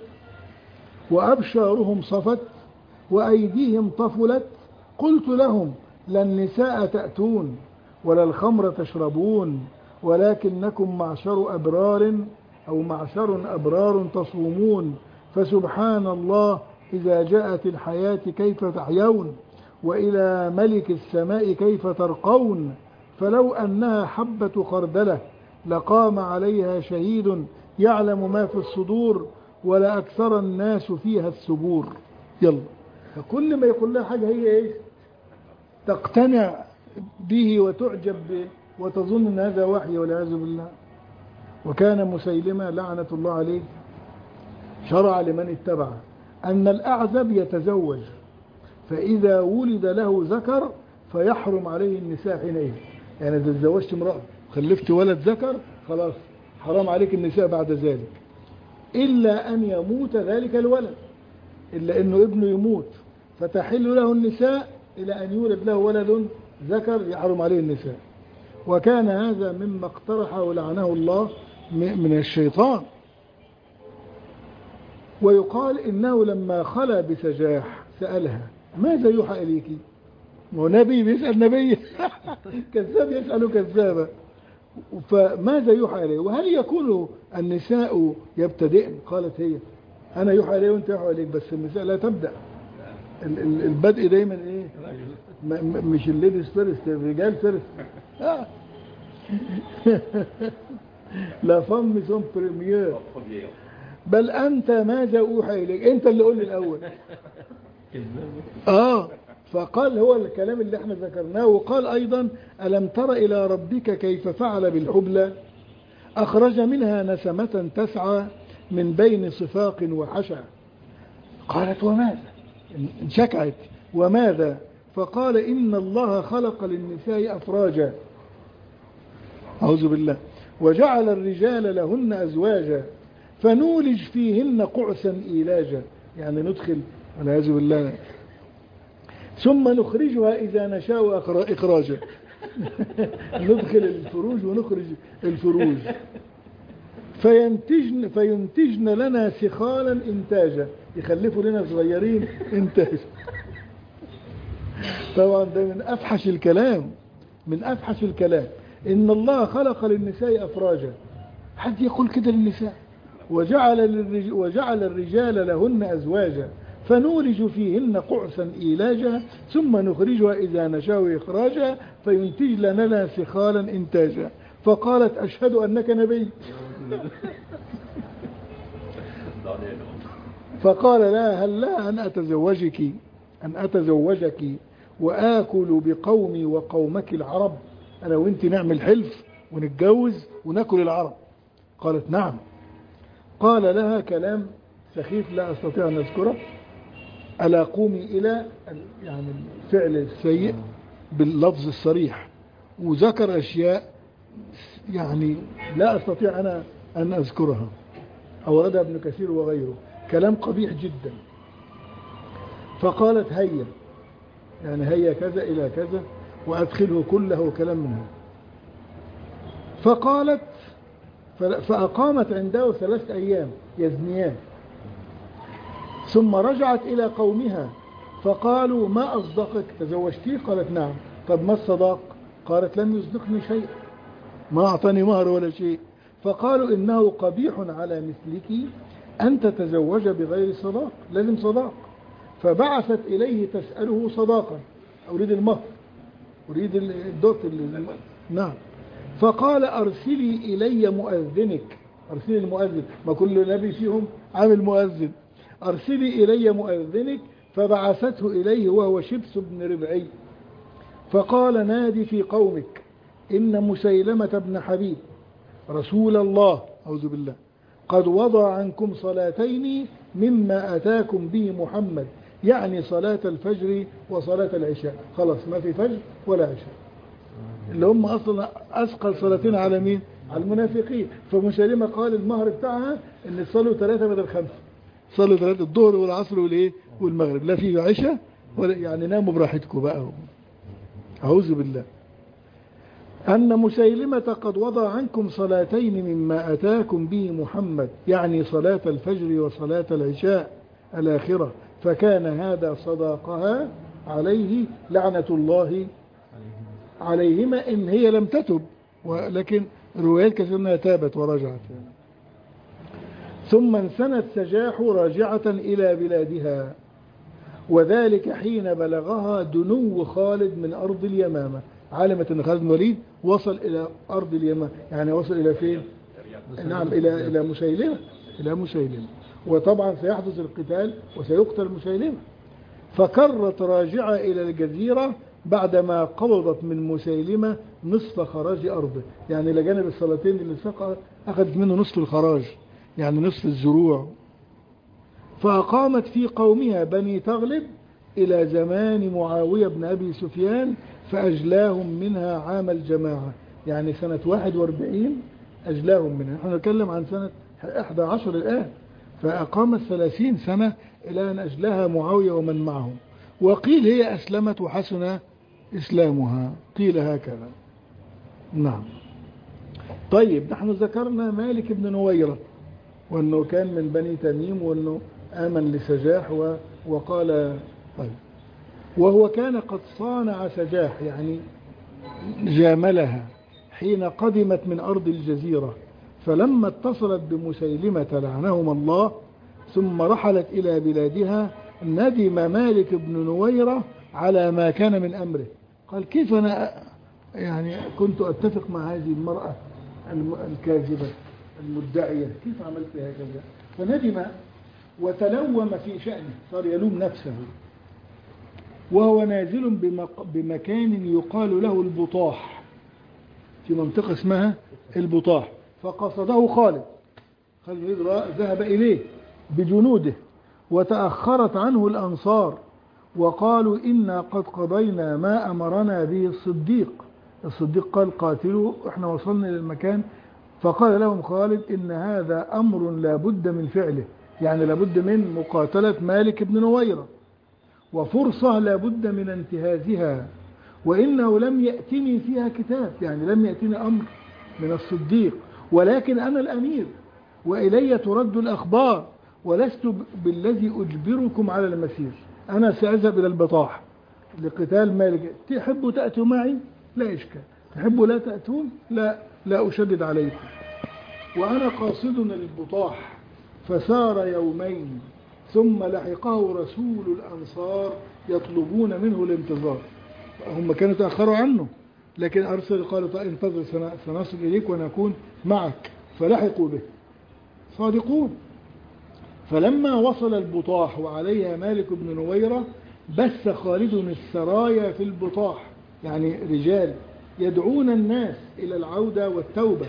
وأبشارهم صفت، وأيديهم طفلت، قلت لهم: لا النساء تأتون ولا الخمر تشربون، ولكنكم معشر أبرار أو معشر أبرار تصومون. فسبحان الله إذا جاءت الحياة كيف تحيون، وإلى ملك السماء كيف ترقون. فلو أنها حبة خردلة لقام عليها شهيد يعلم ما في الصدور، ولا أكثر الناس فيها السبور. يلا، فكل ما يقول لها حاجة هي إيه؟ تقتنع به وتعجب به وتظن أن هذا وحي، والعياذ بالله. وكان مسيلمة لعنة الله عليه شرع لمن اتبعه أن الأعزب يتزوج، فإذا ولد له ذكر فيحرم عليه النساء حينئذ. يعني إذا تزوجت امرأة وخلفت ولد ذكر، خلاص حرام عليك النساء بعد ذلك، إلا أن يموت ذلك الولد، إلا أنه ابنه يموت فتحل له النساء، إلى أن يولد له ولد ذكر يحرم عليه النساء. وكان هذا مما اقترحه ولعنه الله من الشيطان. ويقال إنه لما خلى بسجاح سألها: ماذا يوحى إليك؟ ونبي بيسأل نبي كذاب يسأل كذابا. فماذا يوحى إليه؟ وهل يكون النساء يبتدئن؟ قالت هي: أنا يوحى إليه وأنت يوحى إليك، بس النساء لا تبدأ. البدء دايما إيه؟ مش الليديز فيرست، الرجال فيرست. لا فم سون بريمير. بل أنت ماذا أوحى إليك؟ أنت اللي قول لي الأول. فقال هو الكلام اللي احنا ذكرناه. وقال أيضا: ألم تر إلى ربك كيف فعل بالحبلى، أخرج منها نسمة تسعى من بين صفاق وحشع. قالت: وماذا؟ انشكعت: وماذا؟ فقال: إن الله خلق للنساء أفراجا، أعوذ بالله، وجعل الرجال لهن أزواجا، فنولج فيهن قعسا إيلاجا، يعني ندخل والعياذ بالله، ثم نخرجها إذا نشاء إخراجا. ندخل الفروج ونخرج الفروج، فينتجن لنا سخالا إنتاجا، يخلفوا لنا صغيرين إنتاج. طبعا ده من أفحش الكلام، من أفحش الكلام. إن الله خلق للنساء أفراجا، حد يقول كده للنساء؟ وجعل الرجال لهن أزواجا، فنولج فيهن قعسا إيلاجا، ثم نخرجها إذا نشاء إخراجا، فينتج لنا سخالا إنتاجا. فقالت: أشهد أنك نبي. فقال: لا، هل لا أن أتزوجك وآكل بقومي وقومك العرب، أنا وإنت نعمل حلف ونتجوز ونأكل العرب. قالت: نعم. قال لها كلام سخيف لا أستطيع أن أذكره. ألا قومي إلى يعني الفعل السيء باللفظ الصريح، وذكر أشياء يعني لا أستطيع أنا أن أذكرها، أوردها ابن كثير وغيره، كلام قبيح جدا. فقالت هيا، يعني هيا كذا إلى كذا وأدخله كله كلام منها. فقالت فأقامت عنده 3 أيام يزنيان، ثم رجعت إلى قومها فقالوا ما أصدقك، تزوجتيه؟ قالت نعم. طب ما الصداق؟ قالت لم يصدقني شيء، ما أعطاني مهر ولا شيء. فقالوا إنه قبيح على مثلك أن تتزوج بغير صداق، لازم صداق. فبعثت إليه تسأله صداقا، أريد المهر، أريد الدوت نعم. فقال أرسلي إلي مؤذنك، أرسلي المؤذن، ما كل نبي فيهم عامل مؤذن، أرسلي إلي مؤذنك. فبعثته إليه وهو شبس بن ربعي، فقال نادي في قومك إن مسيلمة بن حبيب رسول الله، أعوذ بالله، قد وضع عنكم صلاتين مما أتاكم به محمد، يعني صلاة الفجر وصلاة العشاء. خلاص ما في فجر ولا عشاء، اللي هم أصلا أثقل صلاتين على مين؟ على المنافقين. فمسيلمة قال المهر بتاعها إن تصلوا 3 بدل 5، صلوا 3 الظهر والعصر والإيه والمغرب، لا في عشاء ولا، يعني ناموا براحتكم بقى. أعوذ بالله. أن مسيلمة قد وضع عنكم صلاتين مما أتاكم به محمد، يعني صلاة الفجر وصلاة العشاء الآخرة، فكان هذا صداقها عليه لعنة الله عليهما إن هي لم تتب، ولكن روايات كثيرة أنها تابت ورجعت. ثم انسنت سجاح راجعة إلى بلادها، وذلك حين بلغها دنو خالد من أرض اليمامة. علمت أن خالد بن الوليد وصل إلى أرض اليمامة، يعني وصل إلى فين؟ نعم إلى مسيلمة، إلى مسيلمة، وطبعا سيحدث القتال وسيقتل مسيلمة. فكرت راجعة إلى الجزيرة بعدما قبضت من مسيلمة نصف خراج أرضه، يعني لجانب الصلاتين اللي أخذت منه نصف الخراج، يعني نصف الزروع. فأقامت في قومها بني تغلب إلى زمان معاوية بن أبي سفيان فأجلاهم منها عام الجماعة، يعني سنة 41 أجلاهم منها. نحن نتكلم عن سنة 11 الآن، فأقامت 30 سنة إلى أن أجلاها معاوية ومن معه. وقيل هي أسلمت وحسن إسلامها، قيل هكذا. نعم. طيب نحن ذكرنا مالك بن نويرة، وأنه كان من بني تميم، وأنه آمن لسجاح وقال طيب. وهو كان قد صانع سجاح، يعني جاملها حين قدمت من أرض الجزيرة، فلما اتصلت بمسيلمة لعنهم الله ثم رحلت إلى بلادها ندم مالك بن نويرة على ما كان من أمره. قال كيف أنا يعني كنت أتفق مع هذه المرأة الكاذبة المدعية، كيف عملت هكذا؟ فندم وتلوم في شأنه، صار يلوم نفسه. وهو نازل بمكان يقال له البطاح، في منطقة اسمها البطاح، فقصده خالد ذهب إليه بجنوده، وتأخرت عنه الأنصار وقالوا إنا قد قضينا ما أمرنا به الصديق. الصديق قال قاتلوا، احنا وصلنا للمكان. فقال لهم خالد إن هذا أمر لا بد من فعله، يعني لا بد من مقاتلة مالك بن نويرة، وفرصة لا بد من انتهازها، وإنه لم يأتني فيها كتاب، يعني لم يأتني أمر من الصديق، ولكن أنا الأمير وإلي ترد الأخبار، ولست بالذي أجبركم على المسير، أنا سأذهب إلى البطاح لقتال مالك، تحبوا تأتوا معي لا إشكال، تحبوا لا تأتون لا أشدد عليكم، وأنا قاصد للبطاح. فسار يومين ثم لحقه رسول الأنصار يطلبون منه الانتظار، هم كانوا تأخروا عنه، لكن أرسل قالوا انتظر سنصل إليك ونكون معك، فلحقوا به صادقون. فلما وصل البطاح وعليها مالك بن نويرة بث خالد السرايا في البطاح، يعني رجال يدعون الناس إلى العودة والتوبة،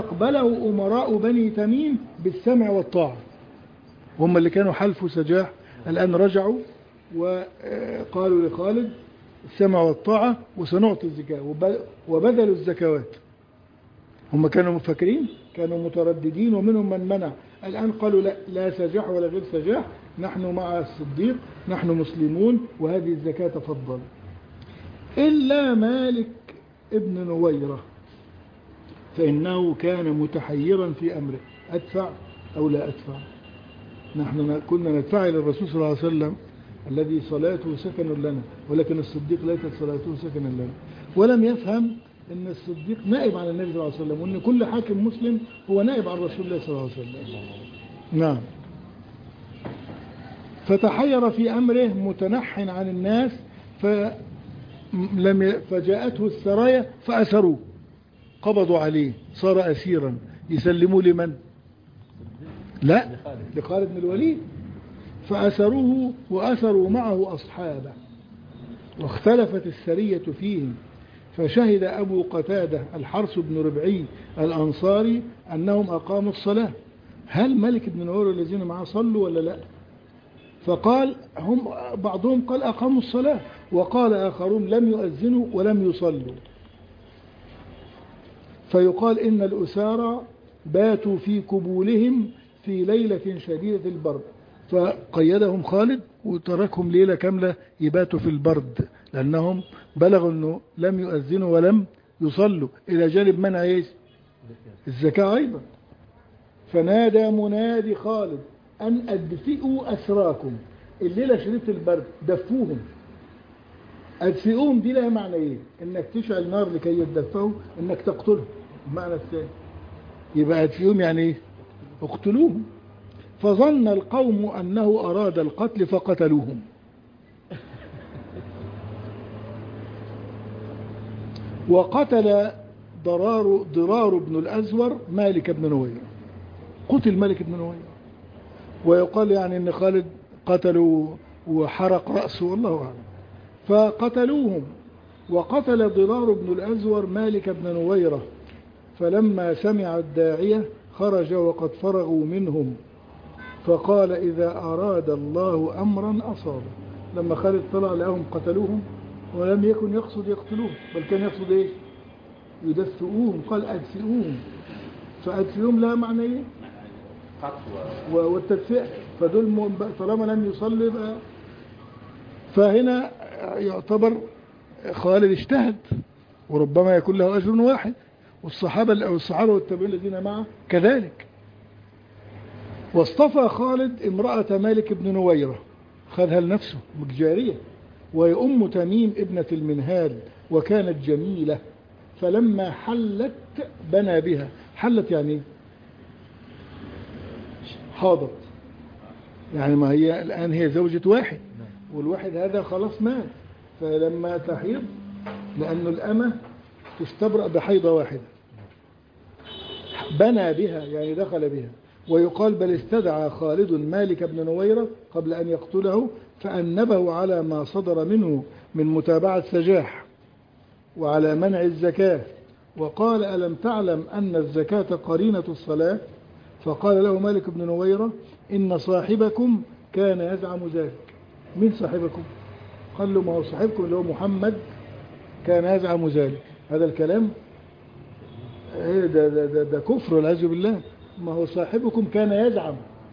فاستقبله أمراء بني تميم بالسمع والطاعة، هم اللي كانوا حلفوا سجاح الآن رجعوا وقالوا لخالد السمع والطاعة وسنعطي الزكاة وبذلوا الزكوات. هم كانوا مفكرين، كانوا مترددين ومنهم من منع. الآن قالوا لا سجاح ولا غير سجاح، نحن مع الصديق، نحن مسلمون وهذه الزكاة تفضل. إلا مالك ابن نويرة فإنه كان متحيرا في أمره، أدفع أو لا أدفع. نحن كنا ندفع إلى الرسول صلى الله عليه وسلم الذي صلاته سكن لنا، ولكن الصديق ليست صلاته سكنا لنا. ولم يفهم أن الصديق نائب عن النبي صلى الله عليه وسلم، وأن كل حاكم مسلم هو نائب عن رسول الله صلى الله عليه وسلم. نعم. فتحير في أمره متنح عن الناس، فجاءته السرايا فأسروه، قبضوا عليه، صار أسيرا. يسلموا لمن؟ لا، لخالد بن الوليد. فأسروه وأسروا معه أصحابه، واختلفت السرية فيهم. فشهد أبو قتادة الحرس بن ربعي الأنصاري أنهم أقاموا الصلاة. هل ملك بن نويرة الذين معه صلوا ولا لا؟ فقال بعضهم قال أقاموا الصلاة، وقال آخرون لم يؤذنوا ولم يصلوا. فيقال إن الأسارى باتوا في كبولهم في ليلة شديدة البرد، فقيدهم خالد وتركهم ليلة كاملة يباتوا في البرد، لأنهم بلغوا أنه لم يؤذنوا ولم يصلوا، إلى جانب منع إيش؟ الزكاة أيضا. فنادى منادي خالد أن أدفئوا أسراكم، الليلة شديدة البرد دفوهم. أدفئوهم دي لها معنى إيه؟ إنك تشعل نار لكي يدفئوا، إنك تقتلهم. المعنى الثاني يبقى أدفئوهم يعني إيه؟ اقتلوهم. فظن القوم أنه أراد القتل فقتلوهم. وقتل ضرار بن الأزور مالك بن نويرة، قتل مالك بن نويرة. ويقال يعني أن خالد قتلوا وحرق رأسه، والله أعلم. فقتلوهم. وقتل ضرار بن الأزور مالك بن نويرة. فلما سمع الداعية خرج وقد فرغوا منهم، فقال إذا أراد الله أمرا أصابه. لما خالد طلع لهم قتلوهم، ولم يكن يقصد يقتلوهم، بل كان يقصد إيه؟ يدفئوهم. قال أدفئوهم، فأدفئوهم لا معنى إيه؟ والتدفئة. فدول طالما لم يصلي بقى. فهنا يعتبر خالد اجتهد، وربما يكون له أجر واحد، والصحابة والتابعين الذين معه كذلك. واصطفى خالد امرأة مالك بن نويرة، خذها لنفسه جارية، وهي أم تميم ابنة المنهال، وكانت جميلة. فلما حلت بنى بها. حلت يعني حاضت، يعني ما هي الآن هي زوجة واحد، والواحد هذا خلاص مات. فلما تحيض، لأن الأمة تستبرأ بحيضة واحدة، بنى بها يعني دخل بها. ويقال بل استدعى خالد مالك بن نويرة قبل أن يقتله، فأنبه على ما صدر منه من متابعة سجاح، وعلى منع الزكاة. وقال ألم تعلم أن الزكاة قرينة الصلاة؟ فقال له مالك بن نويرة إن صاحبكم كان يزعم ذلك. من صاحبكم؟ قال له ما هو صاحبكم اللي هو محمد كان يزعم ذلك. هذا الكلام ده كفر والعياذ بالله. ما هو صاحبكم كان يزعم.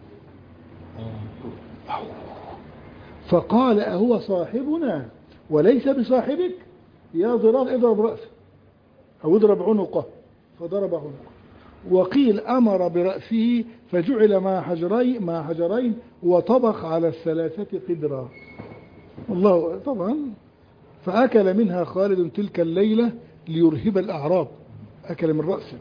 فقال أهو صاحبنا وليس بصاحبك؟ يا ضرار اضرب رأسه أو اضرب عنقه. فضرب عنقه. وقيل أمر برأسه فجعل مع حجرين وطبخ على الثلاثة قدرا. الله طبعا. فأكل منها خالد تلك الليلة ليرهب الأعراب، أكل من رأسه.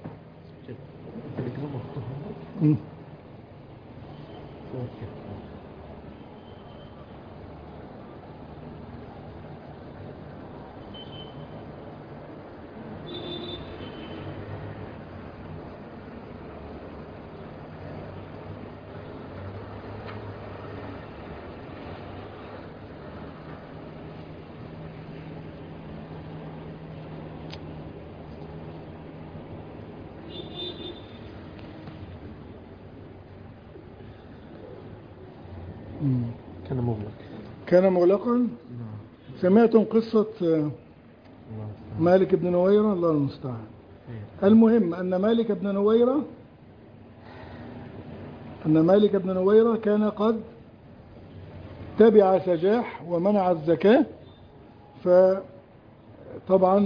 كان مغلق.
كان مغلقا. سمعتم قصة مالك بن نويرة؟ الله المستعان. المهم أن مالك بن نويرة كان قد تبع سجاح ومنع الزكاة. فطبعا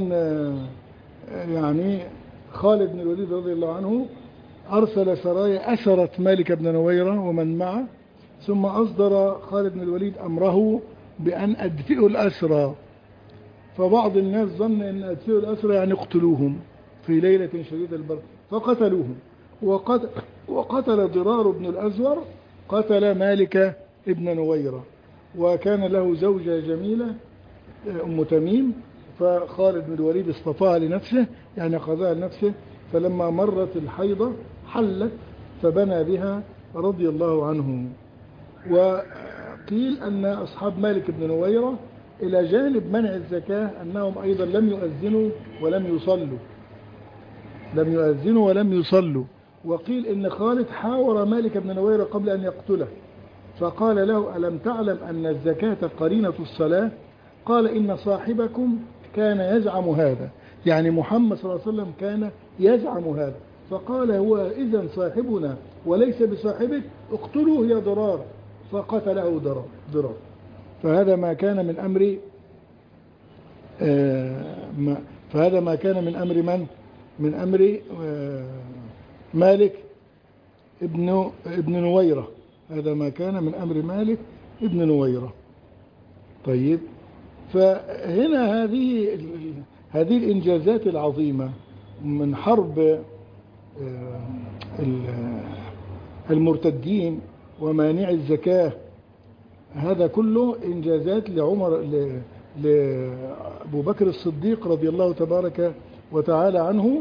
يعني خالد بن الوليد رضي الله عنه أرسل سرايا أسرت مالك بن نويرة ومن معه، ثم أصدر خالد بن الوليد أمره بأن أدفئوا الأسرى. فبعض الناس ظن أن أدفئوا الأسرى يعني اقتلوهم في ليلة شديدة البرد، فقتلوهم. وقتل ضرار بن الأزور قتل مالك ابن نويرة، وكان له زوجة جميلة أم تميم، فخالد بن الوليد اصطفاها لنفسه يعني أخذها لنفسه. فلما مرت الحيضة حلت فبنى بها رضي الله عنه. وقيل أن أصحاب مالك بن نويرة إلى جانب منع الزكاة أنهم أيضا لم يؤذنوا ولم يصلوا. وقيل إن خالد حاور مالك بن نويرة قبل أن يقتله، فقال له: ألم تعلم أن الزكاة قرينة الصلاة؟ قال: إن صاحبكم كان يزعم هذا، يعني محمد صلى الله عليه وسلم كان يزعم هذا. فقال: هو إذن صاحبنا وليس بصاحبك، اقتلوه يا ضرار. فقتله ضرار. فهذا ما كان من أمر من أمر مالك ابن نويرة. هذا ما كان من أمر مالك ابن نويرة. طيب، فهنا هذه الإنجازات العظيمة من حرب المرتدين ومانع الزكاة، هذا كله إنجازات لأبو بكر الصديق رضي الله تبارك وتعالى عنه.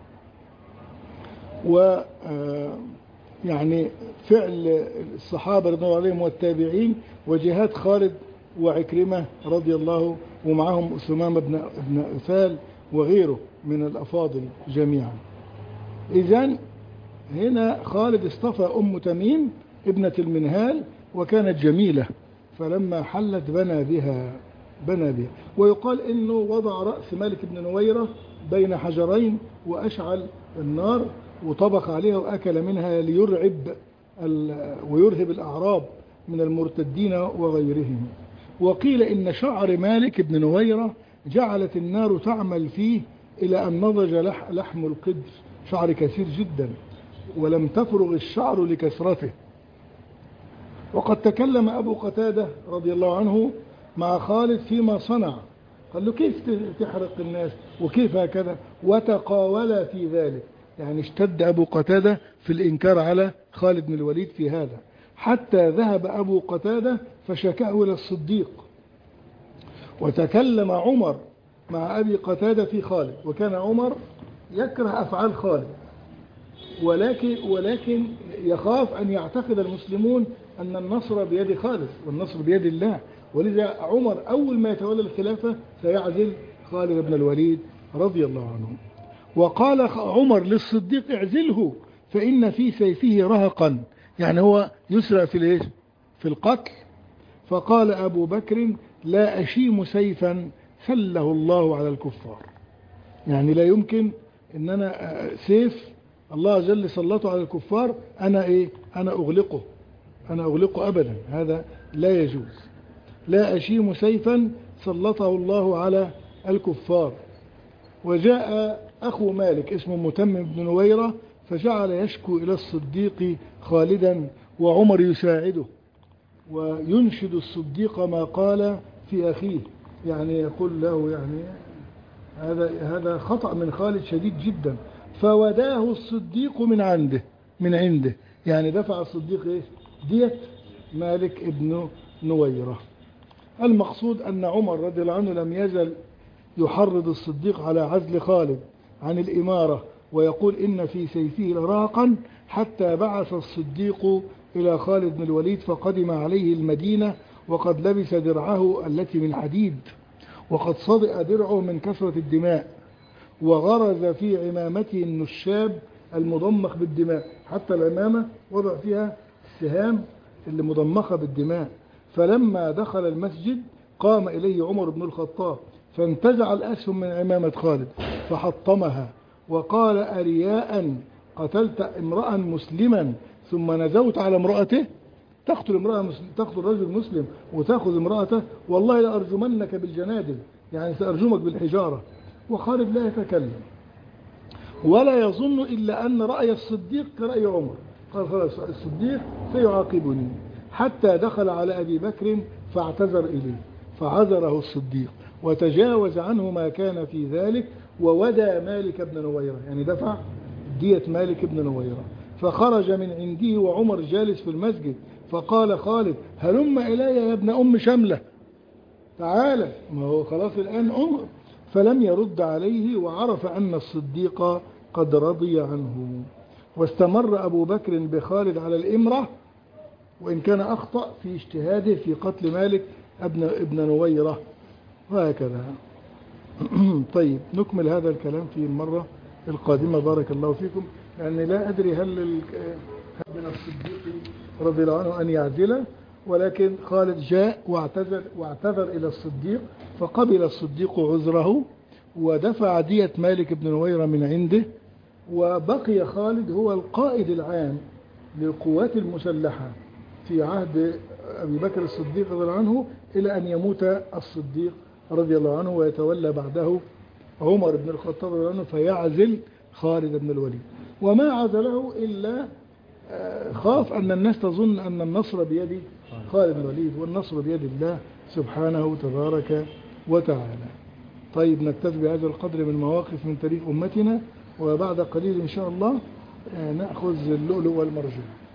ويعني فعل الصحابة رضي الله عليهم والتابعين، وجهاد خالد وعكرمة رضي الله، ومعهم ثمامة بن أثال وغيره من الأفاضل جميعا. إذن هنا خالد اصطفى أم تميم ابنة المنهال، وكانت جميلة، فلما حلت بنى بها. ويقال إنه وضع رأس مالك بن نويرة بين حجرين وأشعل النار وطبخ عليها وأكل منها ويرهب الأعراب من المرتدين وغيرهم. وقيل إن شعر مالك بن نويرة جعلت النار تعمل فيه إلى أن نضج لحم القدر، شعر كثير جدا، ولم تفرغ الشعر لكثرته. وقد تكلم أبو قتادة رضي الله عنه مع خالد فيما صنع، قال له: كيف تحرق الناس وكيف هكذا؟ وتقاولا في ذلك، يعني اشتد أبو قتادة في الإنكار على خالد بن الوليد في هذا، حتى ذهب أبو قتادة فشكاه إلى الصديق. وتكلم عمر مع أبي قتادة في خالد، وكان عمر يكره أفعال خالد، ولكن يخاف أن يعتقد المسلمون أن النصر بيد خالد والنصر بيد الله. ولذا عمر أول ما يتولى الخلافة سيعزل خالد بن الوليد رضي الله عنه. وقال عمر للصديق: اعزله فإن في سيفه رهقا، يعني هو يسرع في القتل. فقال أبو بكر: لا أشيم سيفا سله الله على الكفار، يعني لا يمكن أن أنا سيف الله جل سلطه على الكفار أنا أغلقه أبدا، هذا لا يجوز. لا أشيم سيفا سلطه الله على الكفار. وجاء أخو مالك اسمه متمم بن نويرة، فجعل يشكو إلى الصديق خالدا، وعمر يساعده وينشد الصديق ما قال في أخيه، يعني يقول له يعني هذا خطأ من خالد شديد جدا. فوداه الصديق من عنده، يعني دفع الصديق دية مالك ابن نويرة. المقصود أن عمر رضي الله عنه لم يزل يحرض الصديق على عزل خالد عن الإمارة، ويقول: إن في سيفه لراقا، حتى بعث الصديق إلى خالد بن الوليد فقدم عليه المدينة وقد لبس درعه التي من حديد، وقد صدئ درعه من كثرة الدماء، وغرز في عمامته النشاب المضمخ بالدماء، حتى العمامة وضع فيها السهام اللي مضمخة بالدماء. فلما دخل المسجد قام إليه عمر بن الخطاب فانتزع الأسهم من عمامة خالد فحطمها وقال: أرياء قتلت امرأ مسلما ثم نزوت على امرأته؟ تقتل رجل مسلم وتأخذ امرأته؟ والله لأرجمنك بالجنادل، يعني سأرجمك بالحجارة. وخالد لا يتكلم ولا يظن إلا أن رأي الصديق كرأي عمر، قال: خلاص الصديق سيعاقبني. حتى دخل على أبي بكر فاعتذر إليه فعذره الصديق وتجاوز عنه ما كان في ذلك وودى مالك بن نويرة، يعني دفع دية مالك بن نويرة. فخرج من عنده وعمر جالس في المسجد فقال خالد: هلم إلي يا ابن أم شملة، تعالى، ما هو خلاص الآن عمر. فلم يرد عليه وعرف أن الصديق قد رضي عنه. واستمر أبو بكر بخالد على الإمرة وإن كان أخطأ في اجتهاده في قتل مالك ابن نويرة، وهكذا. طيب نكمل هذا الكلام في المرة القادمة، بارك الله فيكم. يعني لا أدري هل من الصديق رضي الله عنه أن يعزله، ولكن خالد جاء واعتذر إلى الصديق فقبل الصديق عذره ودفع دية مالك بن نويرة من عنده، وبقي خالد هو القائد العام للقوات المسلحة في عهد أبي بكر الصديق رضي الله عنه إلى أن يموت الصديق رضي الله عنه ويتولى بعده عمر بن الخطاب رضي الله عنه فيعزل خالد بن الوليد. وما عزله إلا خاف أن الناس تظن أن النصر بيد خالد بن الوليد، والنصر بيد الله سبحانه تبارك وتعالى. طيب نكتفي بهذا القدر من مواقف من تاريخ أمتنا، وبعد قليل إن شاء الله نأخذ اللؤلؤ والمرجان.